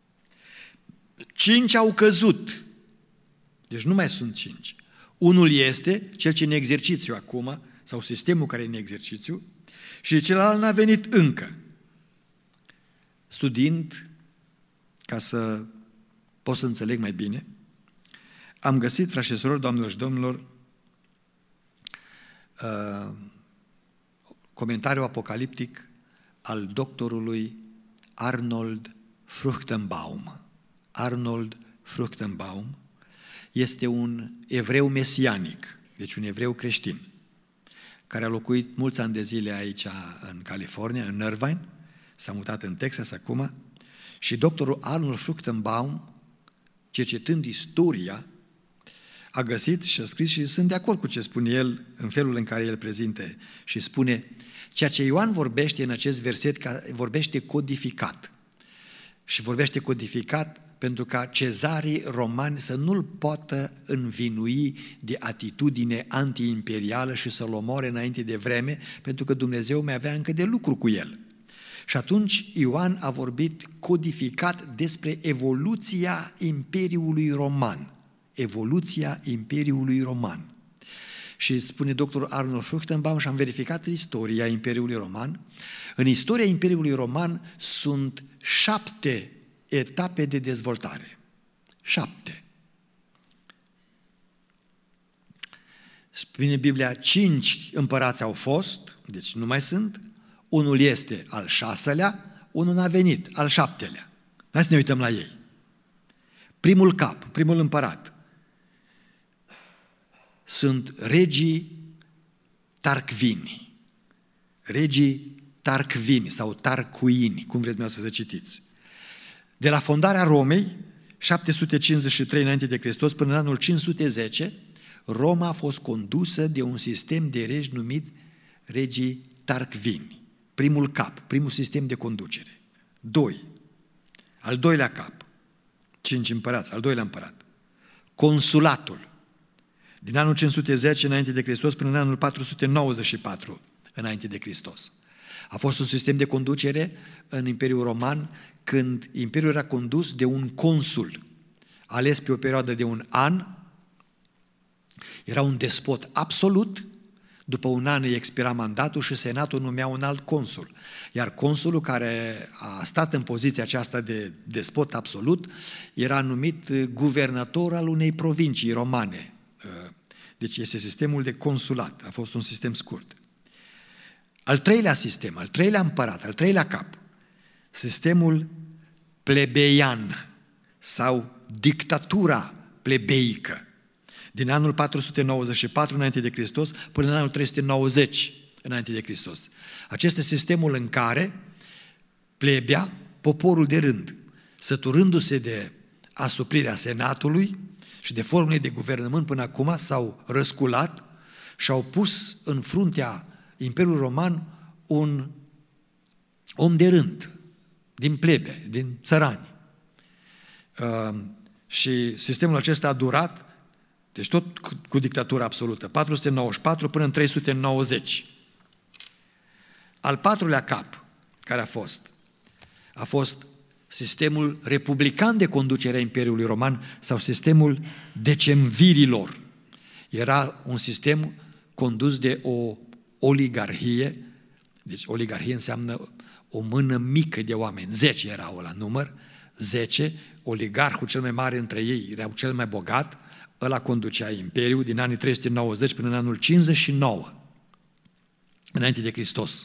5 au căzut. Deci nu mai sunt 5. Unul este cel ce e în exercițiu acum, sau sistemul care e în exercițiu, și celălalt n-a venit încă. Studiind, ca să pot să înțeleg mai bine, am găsit, frați și surori, doamnelor și domnilor, comentariul apocaliptic al doctorului Arnold Fruchtenbaum. Arnold Fruchtenbaum este un evreu mesianic, deci un evreu creștin, care a locuit mulți ani de zile aici în California, în Irvine, s-a mutat în Texas acum, și doctorul Arnold Fruchtenbaum, cercetând istoria, a găsit și a scris, și sunt de acord cu ce spune el în felul în care el prezintă, și spune, ceea ce Ioan vorbește în acest verset, vorbește codificat. Și vorbește codificat pentru ca cezarii romani să nu-l poată învinui de atitudine anti-imperială și să-l omoare înainte de vreme, pentru că Dumnezeu mai avea încă de lucru cu el. Și atunci Ioan a vorbit codificat despre evoluția Imperiului Roman. Evoluția Imperiului Roman. Și spune doctorul Arnold Fruchtenbaum, și am verificat istoria Imperiului Roman. În istoria Imperiului Roman sunt 7 etape de dezvoltare. 7. Spune Biblia, 5 împărați au fost, deci nu mai sunt, unul este al 6-lea, unul n-a venit, al 7-lea. Hai să ne uităm la ei. Primul cap, primul împărat, sunt regii Tarquini. Regii Tarquini sau Tarquini, cum vreți dumneavoastră să citiți. De la fondarea Romei, 753 înainte de Hristos, până în anul 510, Roma a fost condusă de un sistem de regi numit regii Tarquini. Primul cap, primul sistem de conducere. 2. Al doilea cap, 5 împărați, al doilea împărat. Consulatul, din anul 510 înainte de Hristos până în anul 494 înainte de Hristos. A fost un sistem de conducere în Imperiul Roman când Imperiul era condus de un consul ales pe o perioadă de un an. Era un despot absolut, după un an îi expira mandatul și senatul numea un alt consul. Iar consulul care a stat în poziția aceasta de despot absolut era numit guvernator al unei provincii romane. Deci este sistemul de consulat, a fost un sistem scurt. Al treilea sistem, al treilea împărat, al treilea cap, sistemul plebeian sau dictatura plebeică, din anul 494 înainte de Hristos până în anul 390 înainte de Hristos. Acesta este sistemul în care plebea, poporul de rând, săturându-se de asuprirea senatului și de formule de guvernământ până acum, s-au răsculat și au pus în fruntea Imperiului Roman un om de rând, din plebe, din țărani. Și sistemul acesta a durat, deci tot cu dictatură absolută, 494 până în 390. Al patrulea cap, care a fost sistemul republican de conducere a Imperiului Roman sau sistemul decemvirilor. Era un sistem condus de o oligarhie, deci oligarhie înseamnă o mână mică de oameni, 10 erau la număr, 10, oligarhul cel mai mare între ei era cel mai bogat, ăla conducea imperiul din anii 390 până în anul 59, înainte de Hristos.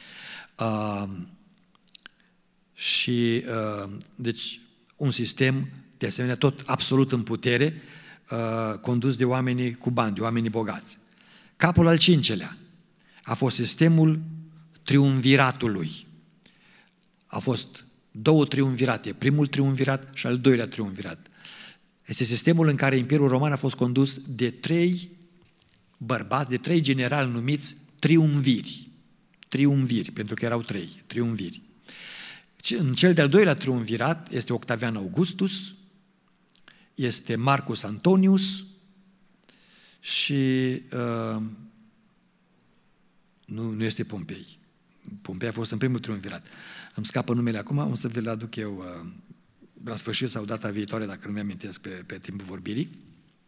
Deci un sistem de asemenea tot absolut în putere, condus de oamenii cu bani, de oamenii bogați. Capul al 5-lea a fost sistemul triumviratului. A fost 2 triumvirate, primul triumvirat și al doilea triumvirat. Este sistemul în care Imperiul Roman a fost condus de 3 bărbați, de 3 generali numiți triumviri. Triumviri, pentru că erau 3 triumviri. În cel de-al doilea triumvirat este Octavian Augustus, este Marcus Antonius și nu este Pompei. Pompei a fost în primul triumvirat. Îmi scapă numele acum, o să vi-l aduc eu la sfârșit sau data viitoare, dacă nu mi-amintesc pe timpul vorbirii.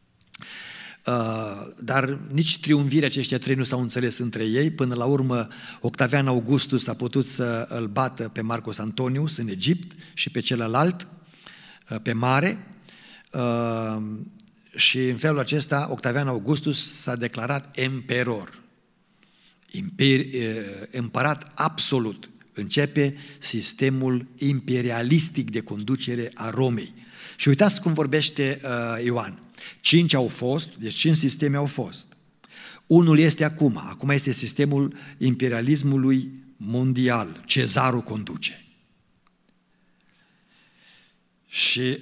Dar nici triumvirii aceștia 3 nu s-au înțeles între ei. Până la urmă, Octavian Augustus a putut să îl bată pe Marcus Antonius în Egipt și pe celălalt, pe mare. Și în felul acesta, Octavian Augustus s-a declarat emperor. Împărat absolut. Începe sistemul imperialistic de conducere a Romei. Și uitați cum vorbește Ioan. 5 au fost, deci 5 sisteme au fost. Unul este acum este sistemul imperialismului mondial. Cezarul conduce. Și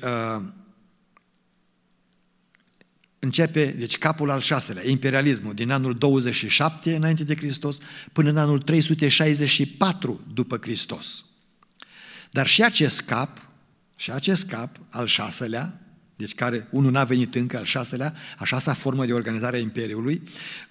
începe, deci capul al 6-lea, imperialismul, din anul 27 înainte de Hristos până în anul 364 după Hristos. Dar și acest cap, al 6-lea, deci care unul n-a venit încă, al 6-lea, a 6-a formă de organizare a Imperiului,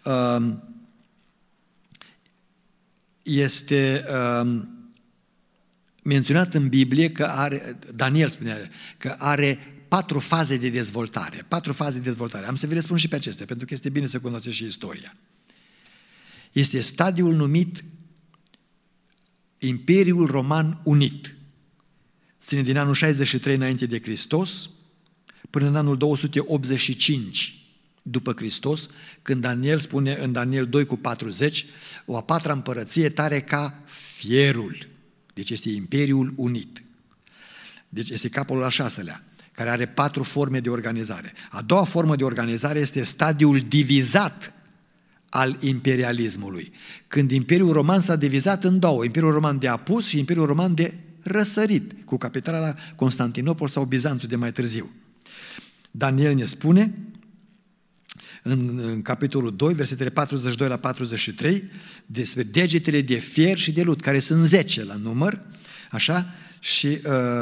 este menționat în Biblie că are, Daniel spune că are 4 faze de dezvoltare. 4 faze de dezvoltare. Am să vi le spun și pe acestea, pentru că este bine să cunoașteți și istoria. Este stadiul numit Imperiul Roman Unit. Ține din anul 63 înainte de Hristos până în anul 285 după Hristos, când Daniel spune în Daniel 2:40, o a 4-a împărăție tare ca fierul. Deci este Imperiul Unit. Deci este capitolul al 6-lea, care are 4 forme de organizare. A doua formă de organizare este stadiul divizat al imperialismului. Când Imperiul Roman s-a divizat în două, Imperiul Roman de apus și Imperiul Roman de răsărit, cu capitala la Constantinopol sau Bizanțul de mai târziu. Daniel ne spune în capitolul 2, versetele 42 la 43, despre degetele de fier și de lut, care sunt 10 la număr, așa, și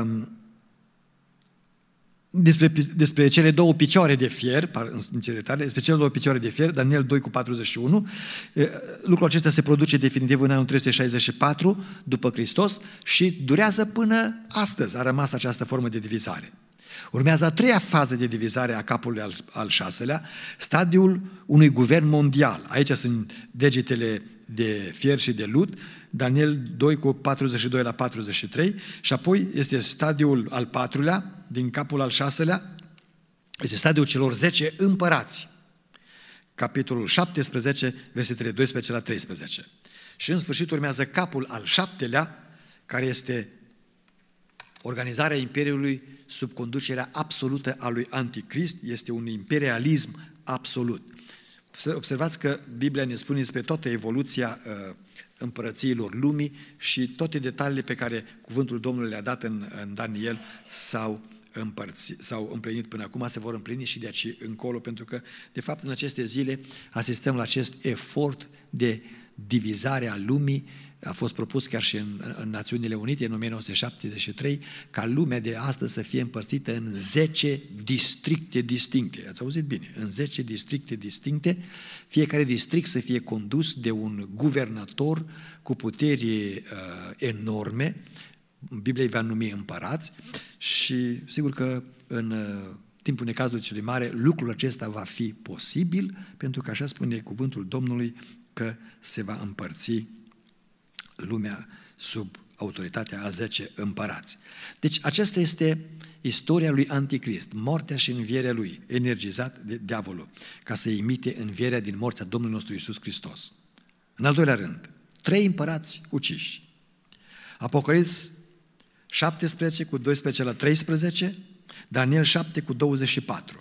despre cele două picioare de fier, despre cele două picioare de fier, Daniel 2 cu 41, lucrul acesta se produce definitiv în anul 364 după Hristos și durează până astăzi, a rămas această formă de divizare. Urmează a treia fază de divizare a capului al 6-lea, stadiul unui guvern mondial. Aici sunt degetele de fier și de lut, Daniel 2 cu 42 la 43, și apoi este stadiul al 4-lea, din capul al 6-lea, este stadiul celor 10 împărați. Capitolul 17, versetele 12 la 13. Și în sfârșit urmează capul al 7-lea, care este organizarea Imperiului sub conducerea absolută a lui Anticrist, este un imperialism absolut. Observați că Biblia ne spune despre toată evoluția împărățiilor lumii și toate detaliile pe care cuvântul Domnului le-a dat în Daniel s-au împlinit până acum, se vor împlini și de aici încolo, pentru că, de fapt, în aceste zile asistăm la acest efort de divizare a lumii. A fost propus chiar și în Națiunile Unite, în 1973, ca lumea de astăzi să fie împărțită în 10 districte distincte. Ați auzit bine? În 10 districte distincte, fiecare district să fie condus de un guvernator cu puteri enorme, Biblia îi va numi împărați, și sigur că în timpul necazului celui mare lucrul acesta va fi posibil, pentru că așa spune cuvântul Domnului că se va împărți lumea sub autoritatea a 10 împărați. Deci aceasta este istoria lui Anticrist, moartea și învierea lui, energizat de diavolul, ca să imite învierea din morți a Domnului nostru Iisus Hristos. În al doilea rând, 3 împărați uciși. Apocalips 17 cu 12 la 13, Daniel 7 cu 24.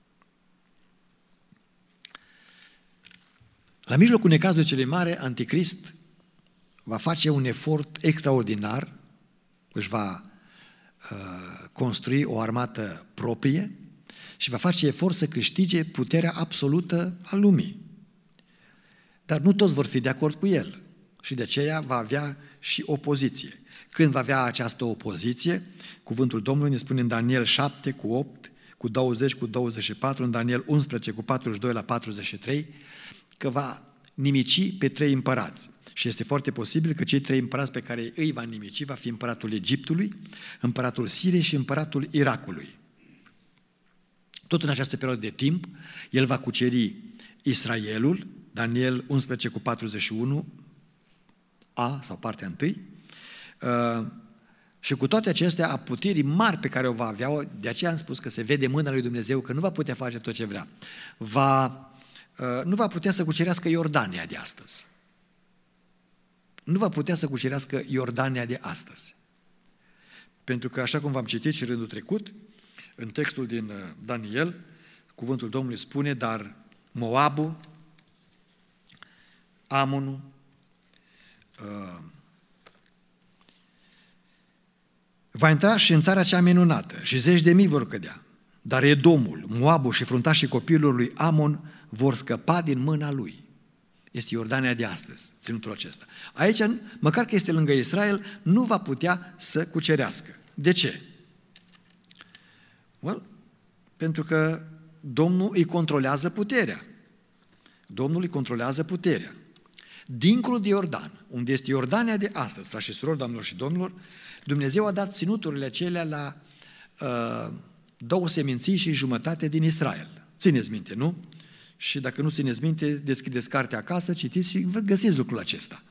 La mijlocul necazului celui mare, Anticrist va face un efort extraordinar, își va construi o armată proprie și va face efort să câștige puterea absolută a lumii. Dar nu toți vor fi de acord cu el și de aceea va avea și opoziție. Când va avea această opoziție, cuvântul Domnului ne spune în Daniel 7 cu 8, cu 20, cu 24, în Daniel 11 cu 42 la 43, că va nimici pe 3 împărați. Și este foarte posibil că cei 3 împărați pe care îi va nimici va fi împăratul Egiptului, împăratul Siriei și împăratul Irakului. Tot în această perioadă de timp, el va cuceri Israelul, Daniel 11 cu 41, sau partea 1, și cu toate acestea, a puterii mari pe care o va avea, de aceea am spus că se vede mâna lui Dumnezeu, că nu va putea face tot ce vrea. Nu va putea să cucerească Iordania de astăzi. Nu va putea să cucerească Iordania de astăzi. Pentru că, așa cum v-am citit și rândul trecut, în textul din Daniel, cuvântul Domnului spune, dar Moabul, Amonul, va intra și în țara cea minunată și 10.000 vor cădea, dar Edomul, Moabul și fruntașii copiilor lui Amon vor scăpa din mâna lui. Este Iordania de astăzi, ținutul acesta. Aici, măcar că este lângă Israel, nu va putea să cucerească. De ce? Pentru că Domnul îi controlează puterea. Domnul îi controlează puterea. Dincolo de Iordan, unde este Iordania de astăzi, frați și surori, doamnelor și domnilor, Dumnezeu a dat ținuturile acelea la 2 seminții și jumătate din Israel. Țineți minte, nu? Și dacă nu țineți minte, deschideți cartea acasă, citiți și găsiți lucrul acesta.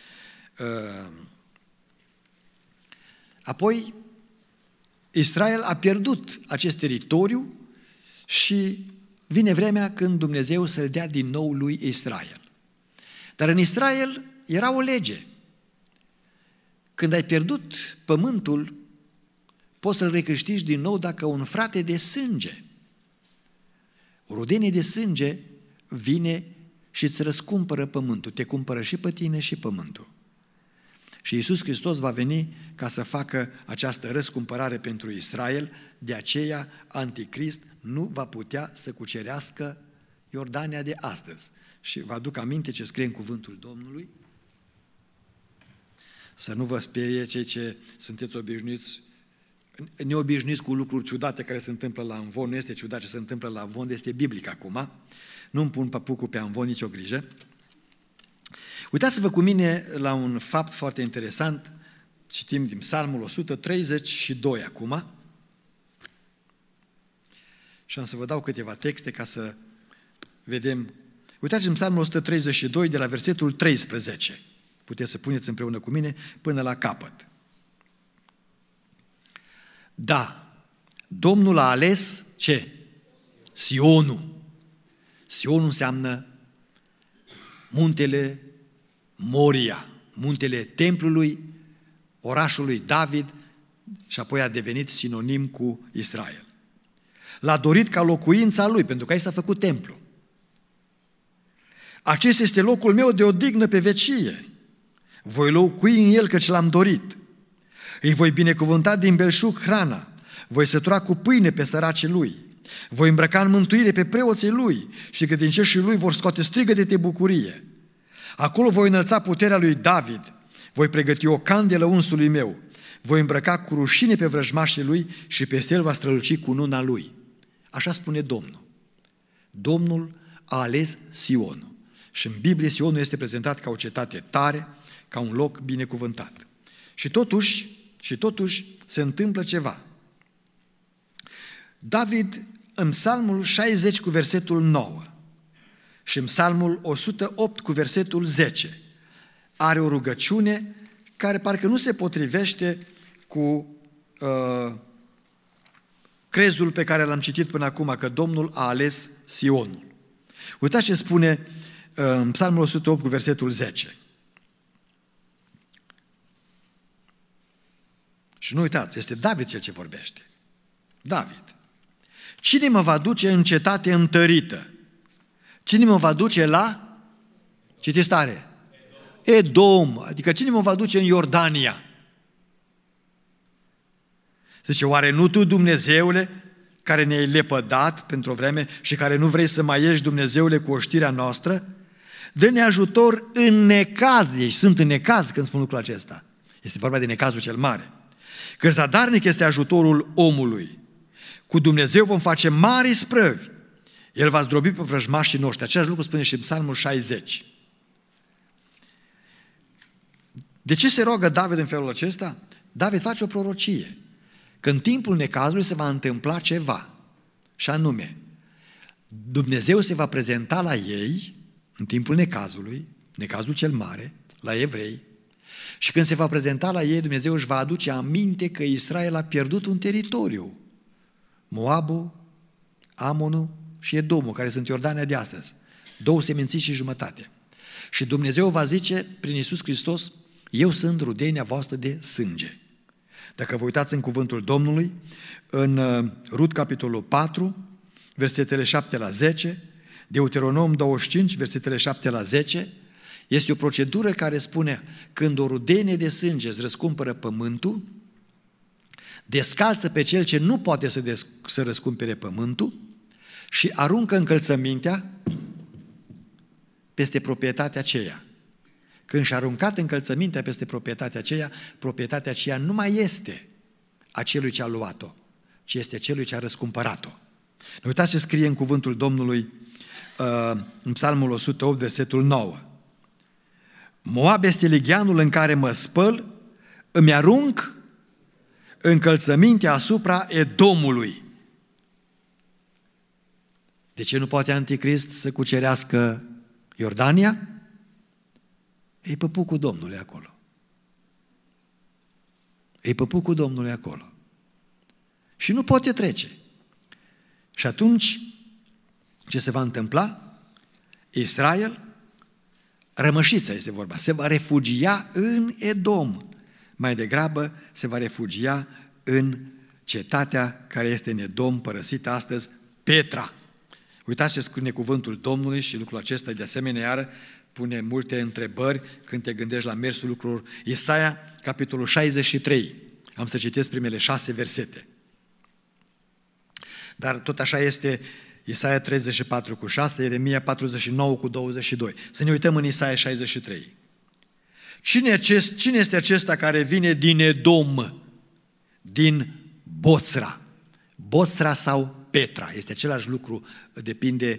Apoi, Israel a pierdut acest teritoriu și vine vremea când Dumnezeu să-l dea din nou lui Israel. Dar în Israel era o lege Când ai pierdut pământul, poți să-l recâștigi din nou dacă un frate de sânge, o rudenie de sânge vine și îți răscumpără pământul, te cumpără și pe tine și pământul. Și Iisus Hristos va veni ca să facă această răscumpărare pentru Israel, de aceea Anticrist nu va putea să cucerească Iordania de astăzi. Și vă aduc aminte ce scrie în cuvântul Domnului, să nu vă sperie cei ce sunteți neobișnuiți cu lucruri ciudate care se întâmplă la Amvon. Nu este ciudat ce se întâmplă la Amvon, este biblic acum. Nu-mi pun papucul pe Amvon, nicio grijă. Uitați-vă cu mine la un fapt foarte interesant. Citim din Psalmul 132 acum. Și am să vă dau câteva texte ca să vedem. Uitați în Psalmul 132 de la versetul 13. Puteți să puneți împreună cu mine până la capăt. Da, Domnul a ales ce? Sionul. Sionul înseamnă muntele Moria, muntele templului, orașul lui David și apoi a devenit sinonim cu Israel. L-a dorit ca locuința lui, pentru că aici s-a făcut templu. Acesta este locul meu de odihnă pe vecie. Voi locui în el căci l-am dorit. Îi voi binecuvânta din belșug hrana. Voi sătura cu pâine pe săracii lui. Voi îmbrăca în mântuire pe preoții lui și credincioșii lui vor scoate strigăte de bucurie. Acolo voi înălța puterea lui David. Voi pregăti o candelă unsului meu. Voi îmbrăca cu rușine pe vrăjmașii lui și peste el va străluci cununa lui. Așa spune Domnul. Domnul a ales Sionul. Și în Biblie Sionul este prezentat ca o cetate tare, ca un loc binecuvântat. Și totuși se întâmplă ceva. David, în Psalmul 60 cu versetul 9 și în Psalmul 108 cu versetul 10, are o rugăciune care parcă nu se potrivește cu crezul pe care l-am citit până acum, că Domnul a ales Sionul. Uitați ce spune în Psalmul 108 cu versetul 10. Și nu uitați, este David cel ce vorbește. David. Cine mă va duce în cetate întărită? Cine mă va duce la? Citiți tare. Edom. Adică cine mă va duce în Iordania? Zice, oare nu tu, Dumnezeule, care ne-ai lepădat pentru o vreme și care nu vrei să mai ieși, Dumnezeule, cu oștirea noastră? Dă-ne ajutor în necaz. Deci sunt în necaz când spun lucrul acesta. Este vorba de necazul cel mare. Că zadarnic este ajutorul omului. Cu Dumnezeu vom face mari sprăvi. El va zdrobi pe vrăjmașii noștri. Același lucru spune și în Psalmul 60. De ce se roagă David în felul acesta? David face o prorocie. Că în timpul necazului se va întâmpla ceva. Și anume, Dumnezeu se va prezenta la ei în timpul necazului, necazul cel mare, la evrei, și când se va prezenta la ei, Dumnezeu își va aduce aminte că Israel a pierdut un teritoriu. Moabul, Amonul și Edomul, care sunt Iordania de astăzi. 2 seminții și jumătate. Și Dumnezeu va zice prin Iisus Hristos, eu sunt rudenia voastră de sânge. Dacă vă uitați în cuvântul Domnului, în Rut capitolul 4, versetele 7 la 10, Deuteronom 25, versetele 7 la 10, este o procedură care spune, când o rudenie de sânge îți răscumpără pământul, descalță pe cel ce nu poate să răscumpere pământul și aruncă încălțămintea peste proprietatea aceea. Când și-a aruncat încălțămintea peste proprietatea aceea nu mai este a celui ce a luat-o, ci este celui ce a răscumpărat-o. Ne uitați ce scrie în cuvântul Domnului în Psalmul 108, versetul 9. Moab este ligheanul în care mă spăl, îmi arunc încălțămintea asupra Edomului. De ce nu poate Anticrist să cucerească Iordania? E păpucul Domnului acolo. E păpucul Domnului acolo. Și nu poate trece. Și atunci, ce se va întâmpla? Israel, rămășița este vorba, se va refugia în Edom. mai degrabă se va refugia în cetatea care este în Edom, părăsită astăzi, Petra. Uitați ce spune cuvântul Domnului și lucrul acesta de asemenea iară pune multe întrebări când te gândești la mersul lucrurilor. Isaia, capitolul 63. Am să citesc primele 6 versete. Dar tot așa este Isaia 34 cu 6, Ieremia 49 cu 22. Să ne uităm în Isaia 63. Cine este acesta care vine din Edom, din Boțra? Boțra sau Petra, este același lucru, depinde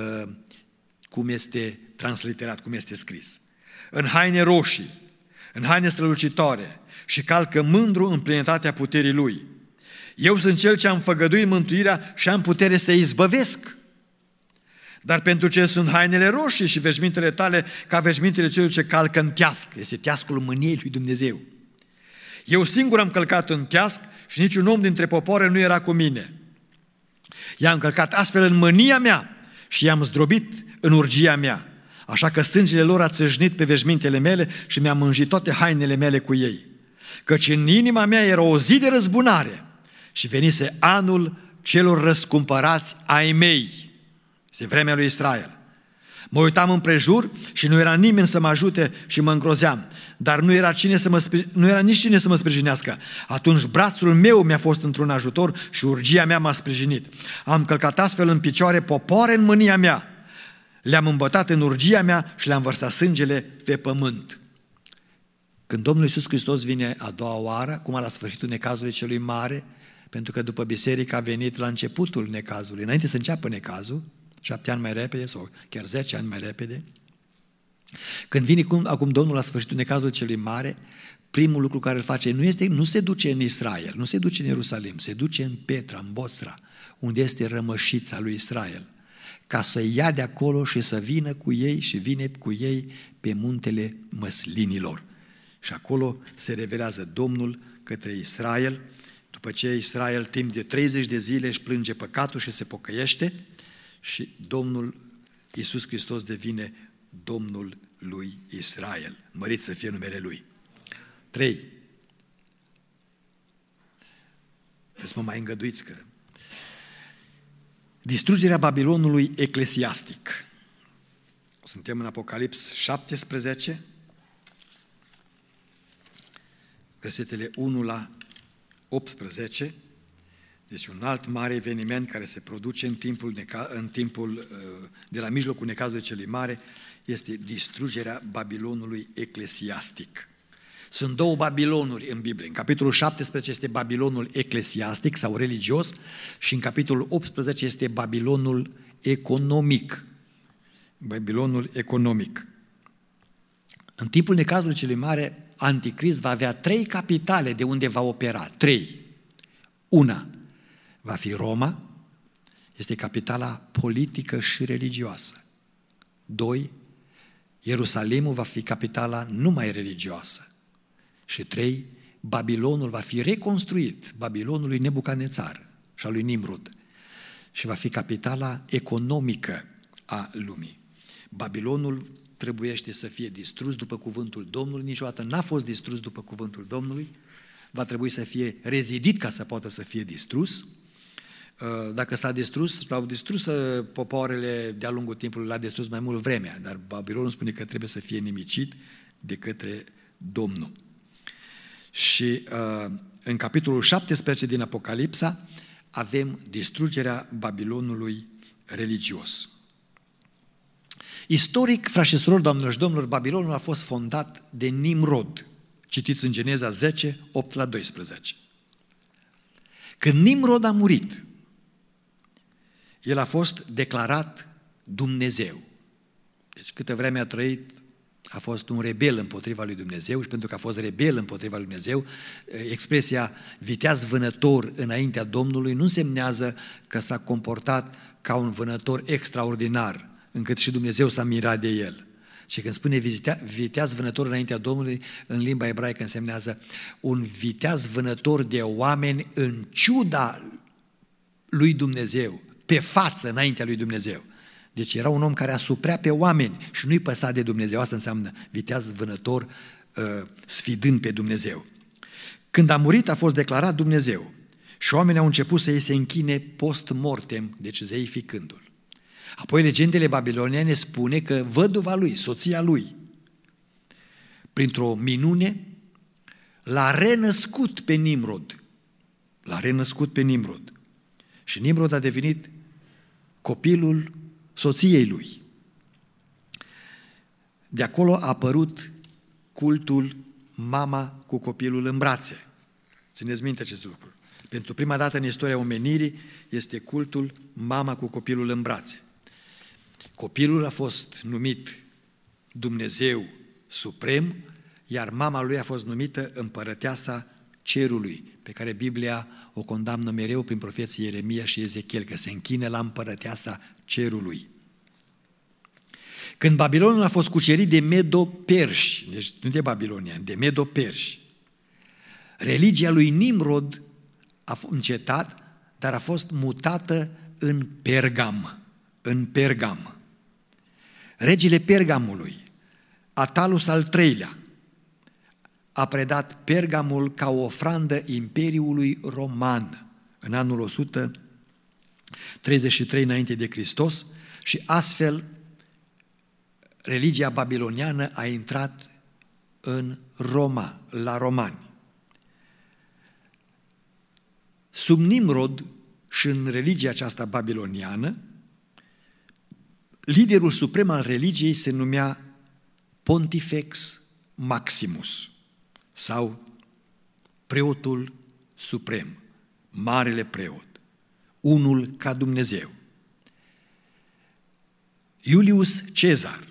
cum este transliterat, cum este scris. În haine roșii, în haine strălucitoare și calcă mândru în plinătatea puterii lui. Eu sunt cel ce am făgăduit mântuirea și am putere să izbăvesc. Dar pentru ce sunt hainele roșii și veșmintele tale ca veșmintele celui ce calcă în teasc? Este teascul mâniei lui Dumnezeu. Eu singur am călcat în teasc și niciun om dintre popoare nu era cu mine. I-am călcat astfel în mânia mea și i-am zdrobit în urgia mea. Așa că sângele lor a țâșnit pe veșmintele mele și mi-am mânjit toate hainele mele cu ei. Căci în inima mea era o zi de răzbunare și venise anul celor răscumpărați ai mei. Este vremea lui Israel. Mă uitam împrejur și nu era nimeni să mă ajute și mă îngrozeam, dar nu era nici cine să mă sprijinească. Atunci brațul meu mi-a fost într-un ajutor și urgia mea m-a sprijinit. Am călcat astfel în picioare popoare în mânia mea. Le-am îmbătat în urgia mea și le-am vărsat sângele pe pământ. Când Domnul Iisus Hristos vine a doua oară, acum la sfârșitul necazului celui mare, pentru că după biserică a venit la începutul necazului, înainte să înceapă necazul, 7 ani mai repede sau chiar 10 ani mai repede, când vine acum Domnul la sfârșitul necazului celui mare, primul lucru care îl face nu se duce în Israel, nu se duce în Ierusalim, se duce în Petra, în Boțra, unde este rămășița lui Israel, ca să ia de acolo și să vină cu ei și vine cu ei pe muntele Măslinilor. Și acolo se revelează Domnul către Israel, după ce Israel timp de 30 de zile își plânge păcatul și se pocăiește și Domnul Iisus Hristos devine Domnul lui Israel. Mărit să fie numele Lui. 3. Trebuie să mă mai îngăduiți că distrugerea Babilonului eclesiastic. Suntem în Apocalips 17, versetele 1 la 18, deci un alt mare eveniment care se produce în timpul de la mijlocul necazului celui mare, este distrugerea Babilonului eclesiastic. Sunt 2 Babilonuri în Biblie. În capitolul 17 este Babilonul eclesiastic sau religios și în capitolul 18 este Babilonul economic. Babilonul economic. În timpul necazului celui mare, Anticrist va avea 3 capitale de unde va opera. 3. Una va fi Roma, este capitala politică și religioasă. 2. Ierusalimul va fi capitala numai religioasă. Și 3. Babilonul va fi reconstruit, Babilonul lui Nebucanețar și al lui Nimrod, și va fi capitala economică a lumii. Babilonul trebuiește să fie distrus după cuvântul Domnului, niciodată n-a fost distrus după cuvântul Domnului, va trebui să fie rezidit ca să poată să fie distrus. Dacă s-au distrus popoarele de-a lungul timpului, l-a distrus mai mult vremea, dar Babilonul spune că trebuie să fie nimicit de către Domnul. Și în capitolul 17 din Apocalipsa avem distrugerea Babilonului religios. Istoric, frați și surori, doamnelor și domnilor, Babilonul a fost fondat de Nimrod. Citiți în Geneza 10, 8 la 12. Când Nimrod a murit, el a fost declarat Dumnezeu. Deci câtă vreme a trăit, a fost un rebel împotriva lui Dumnezeu și pentru că a fost rebel împotriva lui Dumnezeu, expresia viteaz vânător înaintea Domnului nu însemnează că s-a comportat ca un vânător extraordinar, încât și Dumnezeu s-a mirat de el. Și când spune viteaz vânător înaintea Domnului, în limba ebraică însemnează un viteaz vânător de oameni în ciuda lui Dumnezeu, pe față înaintea lui Dumnezeu. Deci era un om care asuprea pe oameni și nu-i păsa de Dumnezeu. Asta înseamnă viteaz vânător sfidând pe Dumnezeu. Când a murit, a fost declarat Dumnezeu și oamenii au început să îi se închine post-mortem, deci zeificându-l. Apoi legendele babiloniene spune că văduva lui, soția lui, printr-o minune, l-a renăscut pe Nimrod. L-a renăscut pe Nimrod. Și Nimrod a devenit copilul soției lui. De acolo a apărut cultul mama cu copilul în brațe. Țineți minte acest lucru. Pentru prima dată în istoria omenirii este cultul mama cu copilul în brațe. Copilul a fost numit Dumnezeu Suprem, iar mama lui a fost numită Împărăteasa Cerului, pe care Biblia o condamnă mereu prin profeții Ieremia și Ezechiel, că se închine la Împărăteasa Cerului. Când Babilonul a fost cucerit de Medo-Perși, deci nu de babiloniani, de Medo-Perși, religia lui Nimrod a încetat, dar a fost mutată în Pergam. În Pergam. Regele Pergamului, Atalus al III-lea, a predat Pergamul ca o ofrandă Imperiului Roman în anul 133 înainte de Hristos și astfel religia babiloniană a intrat în Roma, la romani. Sub Nimrod și în religia aceasta babiloniană, liderul suprem al religiei se numea Pontifex Maximus sau preotul suprem, marele preot, unul ca Dumnezeu. Iulius Cezar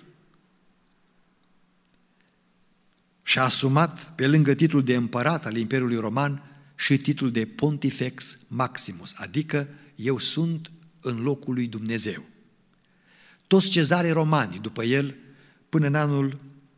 și-a asumat pe lângă titlul de împărat al Imperiului Roman și titlul de Pontifex Maximus, adică eu sunt în locul lui Dumnezeu. Toți cezarii romani după el, până în anul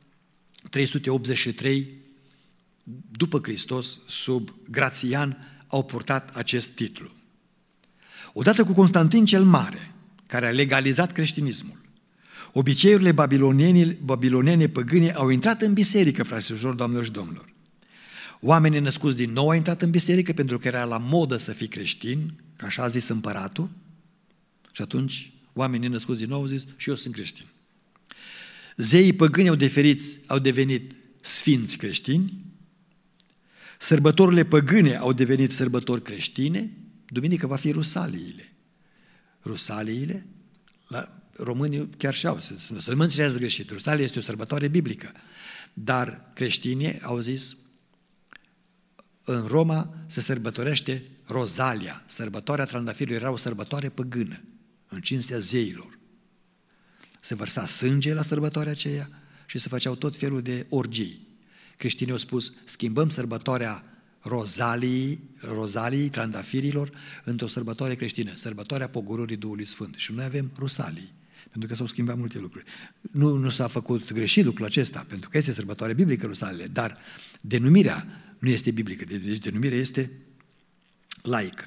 383 după Hristos, sub Grațian, au purtat acest titlu. Odată cu Constantin cel Mare, care a legalizat creștinismul, obiceiurile babiloniene păgâne au intrat în biserică, fraților, doamnelor și domnilor. Oamenii născuți din nou au intrat în biserică pentru că era la modă să fii creștin, ca așa a zis împăratul, și atunci oamenii născuți din nou au zis și eu sunt creștin. Zeii păgâni au devenit sfinți creștini, sărbătorile păgâne au devenit sărbători creștine, duminică va fi Rusaliile. Rusaliile, românii chiar și-au, să mă înțelegeți greșit, Rusalie este o sărbătoare biblică, dar creștinii au zis, în Roma se sărbătorește Rozalia, sărbătoarea trandafirilor era o sărbătoare păgână, în cinstea zeilor. Se vărsa sânge la sărbătoarea aceea și se făceau tot felul de orgii. Creștinii au spus, schimbăm sărbătoarea Rozaliei, trandafirilor, într-o sărbătoare creștină, sărbătoarea pogorârii Duhului Sfânt. Și noi avem Rusalii, pentru că s-au schimbat multe lucruri. Nu s-a făcut greșit lucrul acesta, pentru că este sărbătoare biblică Rusalile, dar denumirea nu este biblică, deci denumirea este laică.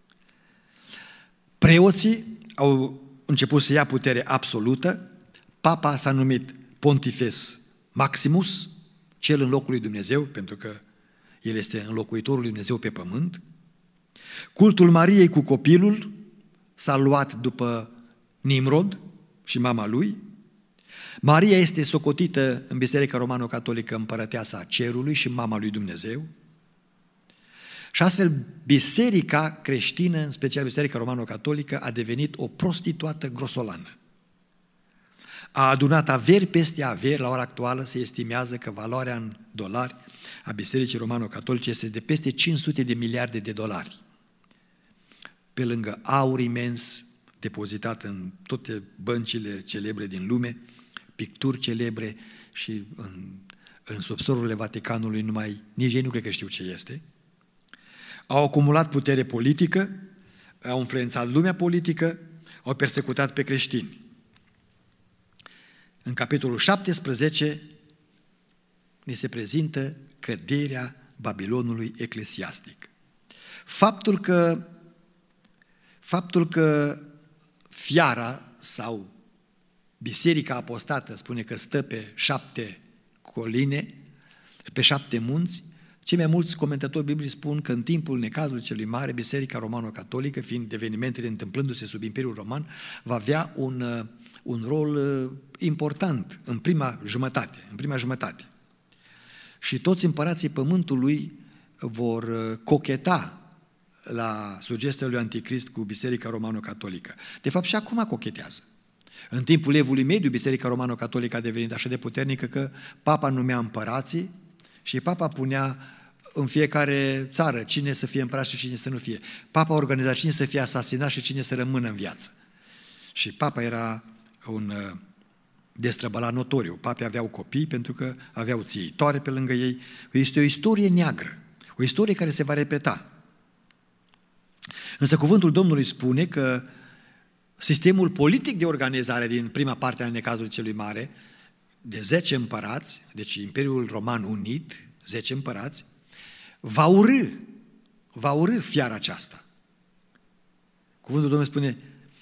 Preoții au început să ia putere absolută, papa s-a numit Pontifex Maximus, cel în locul lui Dumnezeu, pentru că el este înlocuitorul lui Dumnezeu pe pământ. Cultul Mariei cu copilul s-a luat după Nimrod și mama lui. Maria este socotită în Biserica Romano-Catolică împărăteasa Cerului și mama lui Dumnezeu. Și astfel biserica creștină, în special Biserica Romano-Catolică, a devenit o prostituată grosolană. A adunat averi peste averi, la ora actuală se estimează că valoarea în dolari a Bisericii Romano-Catolice este de peste 500 de miliarde de dolari. Pe lângă aur imens depozitat în toate băncile celebre din lume, picturi celebre și în subsolurile Vaticanului nici ei nu cred că știu ce este. Au acumulat putere politică, au influențat lumea politică, au persecutat pe creștini. În capitolul 17 ni se prezintă căderea Babilonului eclesiastic. Faptul că fiara sau biserica apostată spune că stă pe 7 coline, pe 7 munți, Cei mai mulți comentatori biblici spun că în timpul necazului celui mare, Biserica Romano-Catolică, fiind evenimentele întâmplându-se sub Imperiul Roman, va avea un rol important în prima jumătate. Și toți împărații pământului vor cocheta la sugestia lui Anticrist cu Biserica Romano-Catolică. De fapt, și acum cochetează. În timpul Evului Mediu, Biserica Romano-Catolică a devenit așa de puternică că papa numea împărații și papa punea în fiecare țară cine să fie împărat și cine să nu fie. Papa organiza cine să fie asasinat și cine să rămână în viață. Și papa era un destrăbălat notoriu. Papii aveau copii pentru că aveau țiitoare pe lângă ei. Este o istorie neagră, o istorie care se va repeta. Însă cuvântul Domnului spune că sistemul politic de organizare din prima parte a necazului celui mare, de 10 împărați, deci Imperiul Roman unit, 10 împărați, va urâ fiara aceasta. Cuvântul Domnului spune,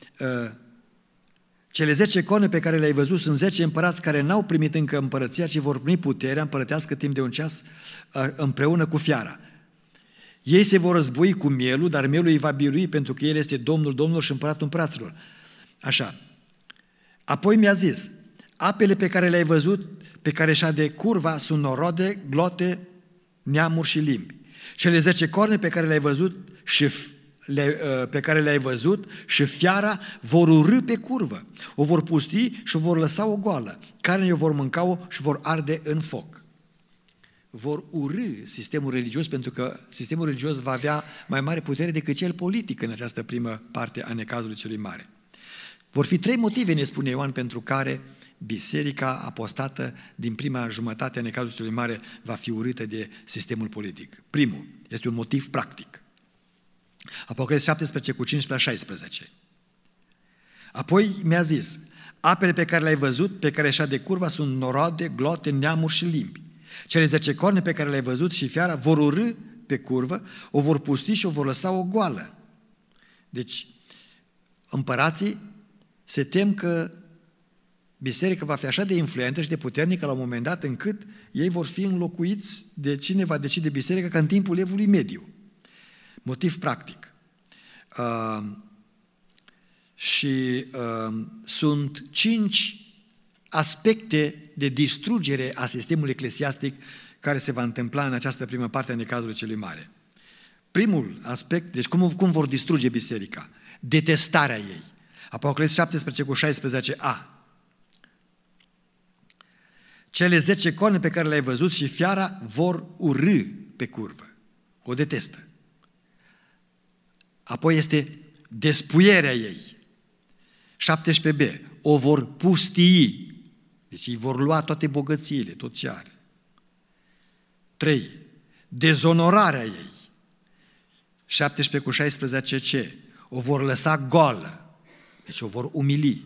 cele 10 corne pe care le-ai văzut sunt 10 împărați care n-au primit încă împărăția, ci vor primi puterea împărătească timp de un ceas împreună cu fiara. Ei se vor război cu mielul, dar mielul îi va birui pentru că el este Domnul Domnilor și Împăratul Împăraților. Așa. Apoi mi-a zis, apele pe care le-ai văzut, pe care șade curva, sunt norode, glote, neamuri și limbi. Cele 10 corne pe care le-ai văzut și fiara vor urâ pe curvă. O vor pusti și o vor lăsa o goală. Carnea o vor mânca-o și vor arde în foc. Vor urâ sistemul religios pentru că sistemul religios va avea mai mare putere decât cel politic în această primă parte a necazului celui mare. Vor fi 3 motive, ne spune Ioan, pentru care biserica apostată din prima jumătate a necazului celui mare va fi urâtă de sistemul politic. Primul este un motiv practic. Apocalipsa 17 cu 15 la 16. Apoi mi-a zis, apele pe care le-ai văzut, pe care șade curva, sunt norode, glote, neamuri și limbi. Cele 10 corne pe care le-ai văzut și fiara vor urâ pe curvă, o vor pusti și o vor lăsa o goală. Deci, împărații se tem că biserica va fi așa de influentă și de puternică la un moment dat încât ei vor fi înlocuiți de cine va decide biserica ca în timpul Evului Mediu. Motiv practic. Sunt 5 aspecte de distrugere a sistemului eclesiastic care se va întâmpla în această primă parte a necazului celui mare. Primul aspect, deci cum vor distruge biserica? Detestarea ei. Apocalipsa 17 cu 16a. Cele 10 corne pe care le-ai văzut și fiara vor urâ pe curvă. O detestă. Apoi este despuierea ei. 17b. O vor pustii. Deci îi vor lua toate bogățiile, tot ce are. 3. Dezonorarea ei. 17 cu 16c. O vor lăsa goală. Deci o vor umili.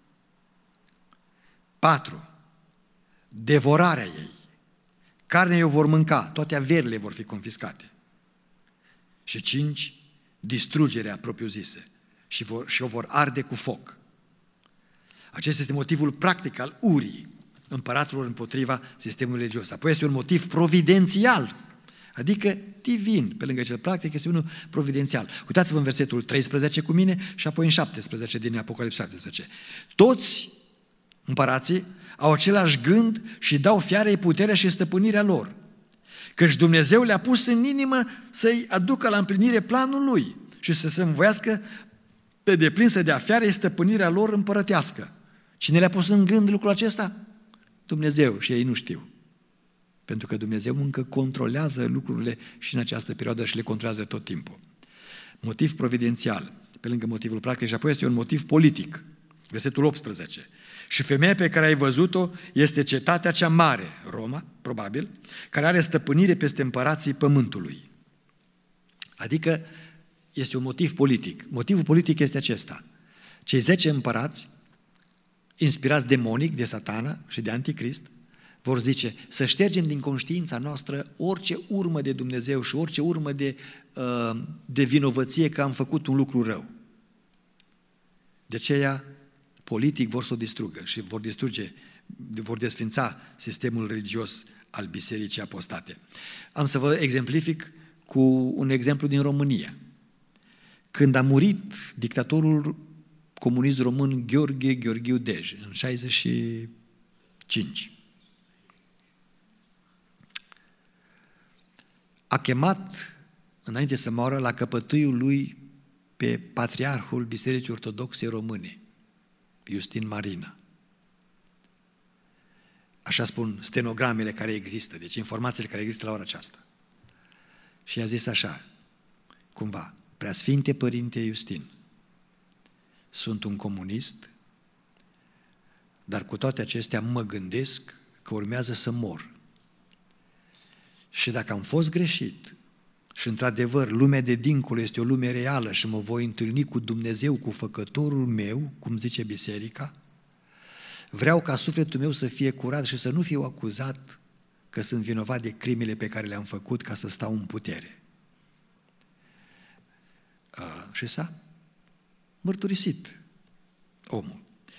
4. Devorarea ei. Carnea ei o vor mânca, toate averile vor fi confiscate. Și 5. Distrugerea propriu-zisă. Și o vor arde cu foc. Acesta este motivul practic al urii împăraților împotriva sistemului religios. Apoi este un motiv providențial, adică divin, pe lângă cel practic, este unul providențial. Uitați-vă în versetul 13 cu mine și apoi în 17 din Apocalipsa 17. Toți împărații au același gând și dau fiarei puterea și stăpânirea lor, căci Dumnezeu le-a pus în inimă să-i aducă la împlinire planul lui și să se învoiască pe deplin să dea fiarei stăpânirea lor împărătească. Cine le-a pus în gând lucrul acesta? Dumnezeu, și ei nu știu. Pentru că Dumnezeu încă controlează lucrurile și în această perioadă și le controlează tot timpul. Motiv providențial, pe lângă motivul practic, și apoi este un motiv politic. Versetul 18. Și femeia pe care ai văzut-o este cetatea cea mare, Roma, probabil, care are stăpânire peste împărații pământului. Adică este un motiv politic. Motivul politic este acesta. Cei 10 împărați, inspirați demonic de Satana și de Anticrist, vor zice să ștergem din conștiința noastră orice urmă de Dumnezeu și orice urmă de vinovăție că am făcut un lucru rău. De aceea, politic vor să o distrugă și vor distruge vor desfința sistemul religios al bisericii apostate. Am să vă exemplific cu un exemplu din România. Când a murit dictatorul comunist român Gheorghe Gheorghiu Dej, în 65, a chemat, înainte să moară, la căpătâiul lui pe patriarhul Bisericii Ortodoxe Române, Iustin Marina. Așa spun stenogramele care există, deci informațiile care există la ora aceasta. Și a zis așa, cumva: Preasfinte Părinte Iustin, sunt un comunist, dar cu toate acestea mă gândesc că urmează să mor. Și dacă am fost greșit și într-adevăr lumea de dincolo este o lume reală și mă voi întâlni cu Dumnezeu, cu Făcătorul meu, cum zice biserica, vreau ca sufletul meu să fie curat și să nu fiu acuzat că sunt vinovat de crimele pe care le-am făcut ca să stau în putere. Și s-a mărturisit omul.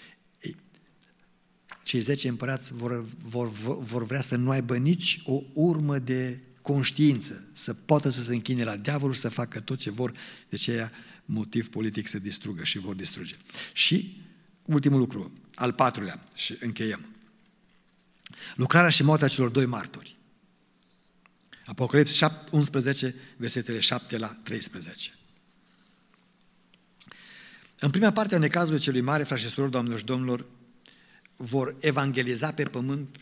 Cei 10 împărați vor vrea să nu aibă nici o urmă de conștiință, să poată să se închine la diavol și să facă tot ce vor, de aceea motiv politic să distrugă și vor distruge. Și ultimul lucru, al 4-lea, și încheiem. Lucrarea și moartea celor 2 martori. Apocalips 11, versetele 7 la 13. În prima parte a necazului celui mare, frați și surori, doamnelor și domnilor, vor evangeliza pe pământ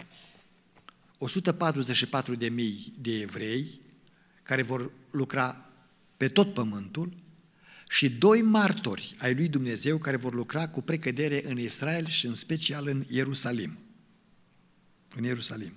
144.000 de evrei care vor lucra pe tot pământul și 2 martori ai lui Dumnezeu care vor lucra cu precădere în Israel și în special în Ierusalim. În Ierusalim.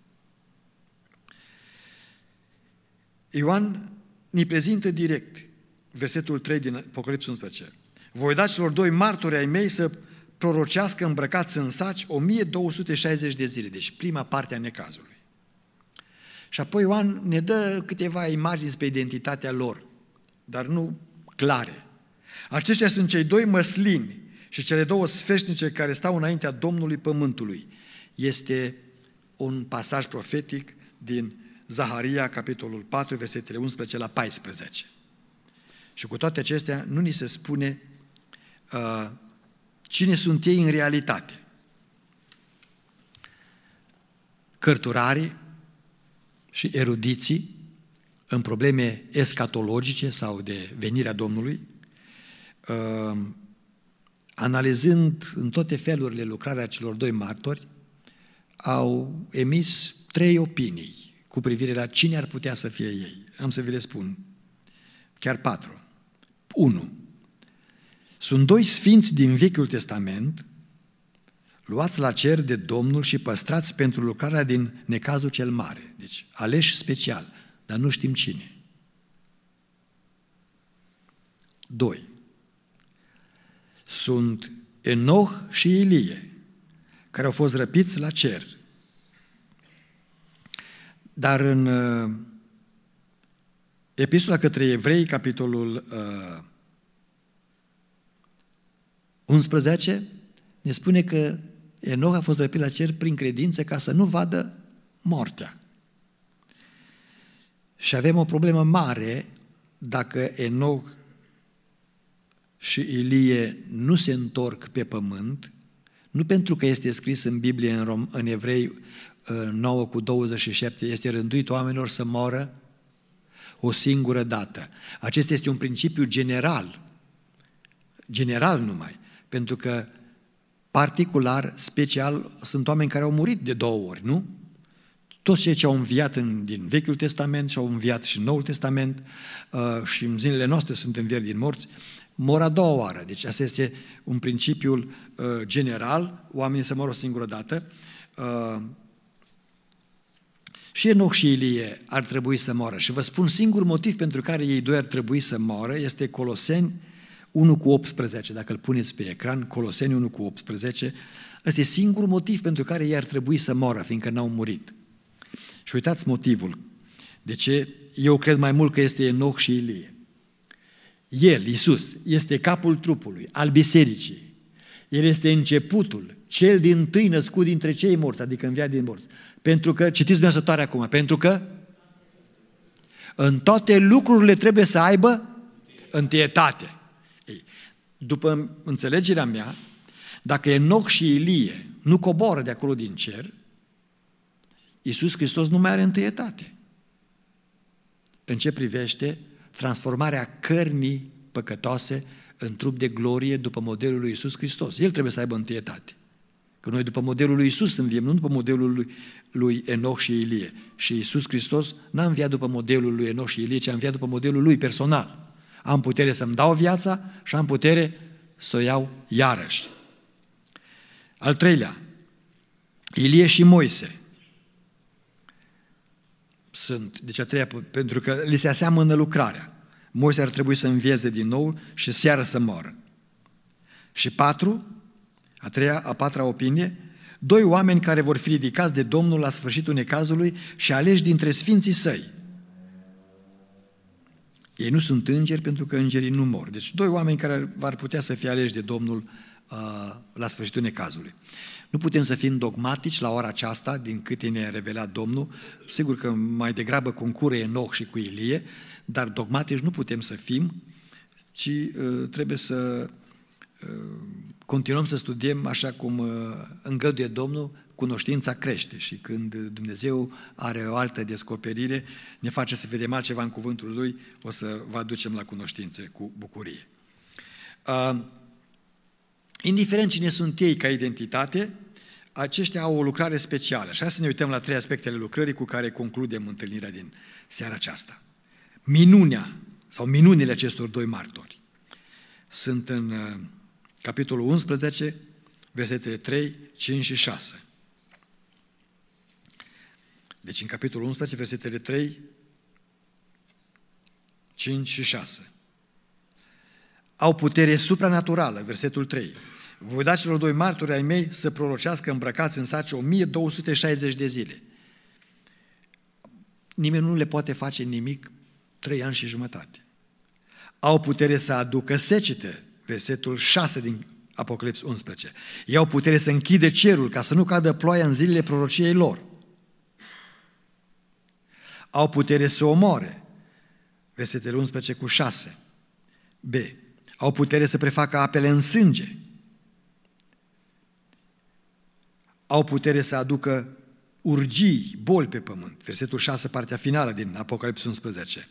Ioan ne prezintă direct versetul 3 din Apocalips 11. Voi da celor 2 martori ai mei să prorocească îmbrăcați în saci 1260 de zile, deci prima parte a necazului. Și apoi Ioan ne dă câteva imagini despre identitatea lor, dar nu clare. Aceștia sunt cei 2 măslini și cele 2 sfeșnice care stau înaintea Domnului Pământului. Este un pasaj profetic din Zaharia, capitolul 4, versetele 11 la 14. Și cu toate acestea nu ni se spune cine sunt ei în realitate. Cărturarii și erudiții în probleme escatologice sau de venirea Domnului, analizând în toate felurile lucrarea celor 2 martori, au emis 3 opinii cu privire la cine ar putea să fie ei. Am să vi le spun, chiar 4. 1. Sunt 2 sfinți din Vechiul Testament, luați la cer de Domnul și păstrați pentru lucrarea din necazul cel mare. Deci, aleși special, dar nu știm cine. 2. Sunt Enoch și Ilie, care au fost răpiți la cer. Dar în Epistola către Evrei, capitolul 11, ne spune că Enoch a fost răpit la cer prin credință ca să nu vadă moartea. Și avem o problemă mare dacă Enoch și Ilie nu se întorc pe pământ, nu pentru că este scris în Biblie, în Evrei 9:27, este rânduit oamenilor să moară o singură dată. Acesta este un principiu general numai, pentru că particular, special, sunt oameni care au murit de 2 ori, nu? Toți cei ce au înviat din Vechiul Testament și au înviat și în Noul Testament și în zilele noastre sunt învieri din morți, mor a 2-a oară. Deci asta este un principiu general, oamenii să mor o singură dată. Și Enoch și Ilie ar trebui să moară. Și vă spun, singur motiv pentru care ei 2 ar trebui să moară este Coloseni 1:18, dacă îl puneți pe ecran, Coloseni 1:18, ăsta e singurul motiv pentru care ei ar trebui să moară, fiindcă n-au murit. Și uitați motivul. De ce eu cred mai mult că este Enoch și Ilie. El, Iisus, este capul trupului, al bisericii. El este începutul, cel dintâi născut dintre cei morți, adică înviat din morți. Pentru că, citiți dumneavoastră acum, pentru că în toate lucrurile trebuie să aibă întâietate. După înțelegerea mea, dacă Enoch și Ilie nu coboră de acolo din cer, Iisus Hristos nu mai are întâietate. În ce privește transformarea cărnii păcătoase în trup de glorie după modelul lui Iisus Hristos. El trebuie să aibă întâietate. Că noi după modelul lui Iisus înviem, nu după modelul lui Enoch și Ilie. Și Iisus Hristos n-a înviat după modelul lui Enoch și Ilie, ci a înviat după modelul lui personal. Am putere să-mi dau viața și am putere să o iau iarăși. Al treilea, Ilie și Moise sunt, deci a treia, pentru că li se aseamănă lucrarea. Moise ar trebui să învieze din nou și seară să moară. Și patru, a patra opinie, doi oameni care vor fi ridicați de Domnul la sfârșitul necazului și aleși dintre sfinții săi. Ei nu sunt îngeri pentru că îngerii nu mor. Deci doi oameni care ar putea să fie aleși de Domnul la sfârșitul necazului. Nu putem să fim dogmatici la ora aceasta, din câte ne-a revelat Domnul. Sigur că mai degrabă concură Enoch și cu Ilie, dar dogmatici nu putem să fim, ci trebuie să continuăm să studiem așa cum îngăduie Domnul, cunoștința crește și când Dumnezeu are o altă descoperire, ne face să vedem altceva în cuvântul Lui, o să vă aducem la cunoștințe cu bucurie. Indiferent cine sunt ei ca identitate, aceștia au o lucrare specială. Și hai să ne uităm la trei aspecte ale lucrării cu care concludem întâlnirea din seara aceasta. Minunea sau minunile acestor doi martori sunt în capitolul 11, versetele 3, 5 și 6. Deci în capitolul 11, versetele 3, 5 și 6. Au putere supranaturală, versetul 3. Voi da celor doi martori ai mei să prorocească îmbrăcați în saci 1260 de zile. Nimeni nu le poate face nimic 3 ani și jumătate. Au putere să aducă secete, versetul 6 din Apocalips 11. Ei au putere să închide cerul ca să nu cadă ploaia în zilele prorociei lor. Au putere să omoare, versetele 11 cu 6. B. Au putere să prefacă apele în sânge. Au putere să aducă urgii, boli pe pământ. Versetul 6, partea finală din Apocalips 11.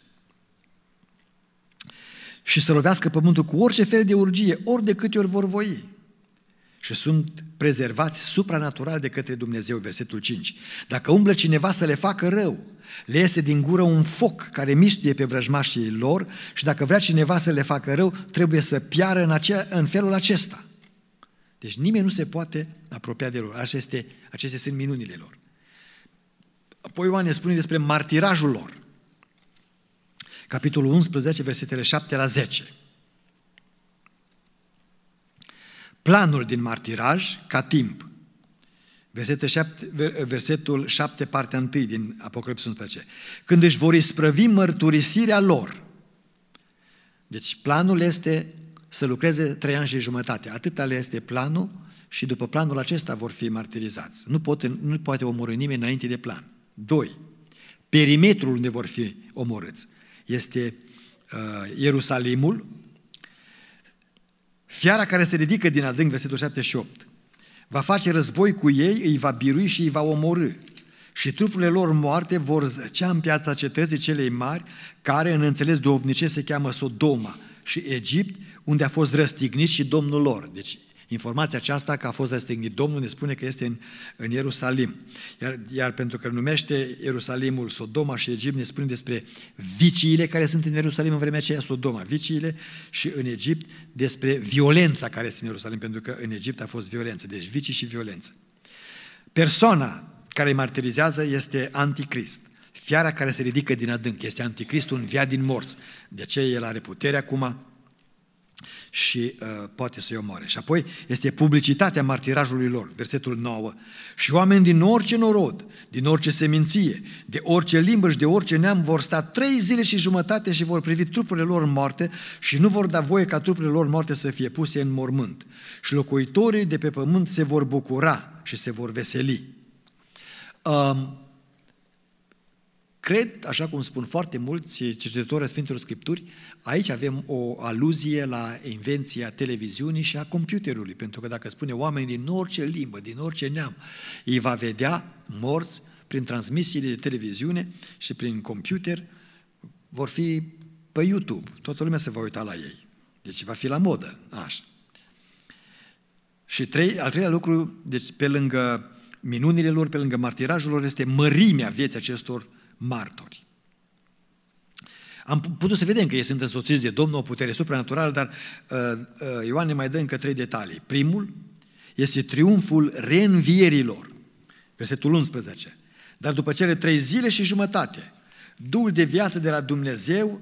Și să lovească pământul cu orice fel de urgie, ori de câte ori vor voi. Și sunt prezervați supranatural de către Dumnezeu, versetul 5. Dacă umblă cineva să le facă rău, le iese din gură un foc care mistuie pe vrăjmașii lor și dacă vrea cineva să le facă rău, trebuie să piară în felul acesta. Deci nimeni nu se poate apropia de lor. Acestea sunt minunile lor. Apoi Ioan ne spune despre martirajul lor. Capitolul 11, versetele 7 la 10. Planul din martiraj ca timp. Versetul 7, partea 1 din Apocalips 11. Când își vor isprăvi mărturisirea lor. Deci planul este să lucreze 3 ani și jumătate. Atâta le este planul și după planul acesta vor fi martirizați. Nu poate omorî nimeni înainte de plan. 2. Perimetrul unde vor fi omorâți este Ierusalimul, fiara care se ridică din adânc, versetul 7 și 8. Va face război cu ei, îi va birui și îi va omorâ. Și trupurile lor moarte vor zăcea în piața cetății celei mari, care în înțeles duhovnicesc se cheamă Sodoma și Egipt, unde a fost răstignit și Domnul lor. Deci informația aceasta că a fost răstignit Domnul ne spune că este în Ierusalim. Iar pentru că numește Ierusalimul Sodoma și Egipt, ne spune despre viciile care sunt în Ierusalim în vremea aceea, Sodoma, viciile, și în Egipt despre violența care este în Ierusalim, pentru că în Egipt a fost violență, deci vicii și violență. Persoana care îi martirizează este Anticrist. Fiara care se ridică din adânc este Anticristul înviat din morți. De aceea el are putere acum și poate să-i omoare. Și apoi este publicitatea martirajului lor, versetul 9. Și oameni din orice norod, din orice seminție, de orice limbă și de orice neam vor sta 3 zile și jumătate și vor privi trupurile lor moarte și nu vor da voie ca trupurile lor moarte să fie puse în mormânt. Și locuitorii de pe pământ se vor bucura și se vor veseli. Cred, așa cum spun foarte mulți cercetători ai Sfintelor Scripturi, aici avem o aluzie la invenția televiziunii și a computerului, pentru că dacă spune oameni din orice limbă, din orice neam, îi va vedea morți prin transmisiile de televiziune și prin computer, vor fi pe YouTube, toată lumea se va uita la ei. Deci va fi la modă, așa. Și al treilea lucru, deci pe lângă minunile lor, pe lângă martirajul lor, este mărimea vieții acestor martori. Am putut să vedem că ei sunt însoțiți de Domnul, o putere supranaturală, dar Ioan ne mai dă încă 3 detalii. Primul este triumful reînvierilor, versetul 11. Dar după cele 3 zile și jumătate, Duhul de viață de la Dumnezeu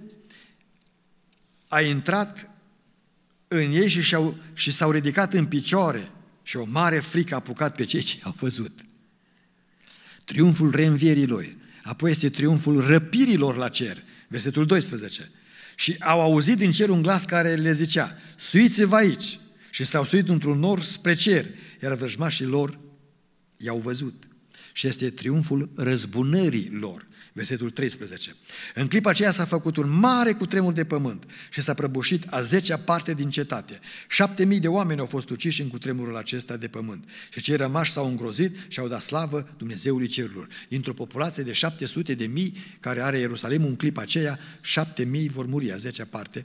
a intrat în ei și s-au ridicat în picioare și o mare frică a apucat pe cei ce au văzut. Triumful reînvierilor. Apoi este triumful răpirilor la cer, versetul 12. Și au auzit din cer un glas care le zicea: suiți-vă aici! Și s-au suit într-un nor spre cer, iar vrăjmașii lor i-au văzut. Și este triumful răzbunării lor, versetul 13. În clipa aceea s-a făcut un mare cutremur de pământ și s-a prăbușit a 10-a parte din cetate. 7.000 de oameni au fost uciși în cutremurul acesta de pământ. Și cei rămași s-au îngrozit și au dat slavă Dumnezeului cerurilor. Dintr-o populație de 700.000 care are Ierusalimul, în clipa aceea 7.000 vor muri, a 10-a parte.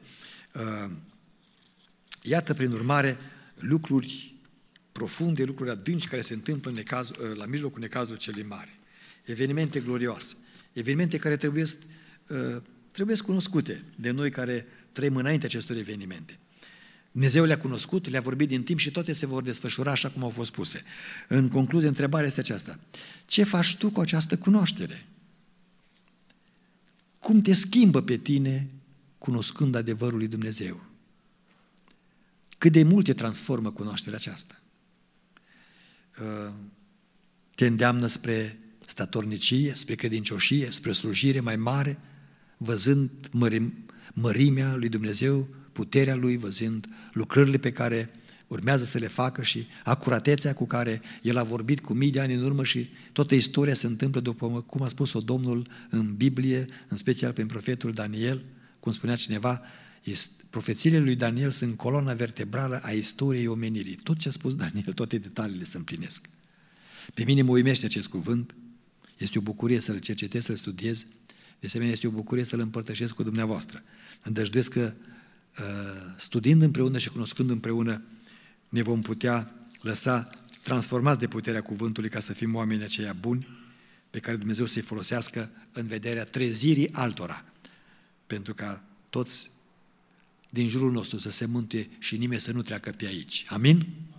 Iată, prin urmare, lucruri profunde, lucruri adânci care se întâmplă la mijlocul necazului celui mare. Evenimente glorioase. Evenimente care trebuie cunoscute de noi care trăim înainte acestor evenimente. Dumnezeu le-a cunoscut, le-a vorbit din timp și toate se vor desfășura așa cum au fost puse. În concluzie, întrebarea este aceasta: ce faci tu cu această cunoaștere? Cum te schimbă pe tine cunoscând adevărul lui Dumnezeu? Cât de mult te transformă cunoașterea aceasta? Te îndeamnă spre statornicie, spre credincioșie, spre slujire mai mare, văzând mărimea lui Dumnezeu, puterea Lui, văzând lucrările pe care urmează să le facă și acuratețea cu care El a vorbit cu mii de ani în urmă și toată istoria se întâmplă după cum a spus-o Domnul în Biblie, în special prin profetul Daniel, cum spunea cineva, profețiile lui Daniel sunt coloana vertebrală a istoriei omenirii. Tot ce a spus Daniel, toate detaliile se împlinesc. Pe mine mă uimește acest cuvânt, este o bucurie să-l cercetez, să-l studiez, de asemenea este o bucurie să-l împărtășesc cu dumneavoastră. Îndăjduiesc că studiind împreună și cunoscând împreună ne vom putea lăsa transformați de puterea cuvântului ca să fim oameni aceia buni pe care Dumnezeu să-i folosească în vederea trezirii altora, pentru ca toți din jurul nostru să se mântuie și nimeni să nu treacă pe aici. Amin?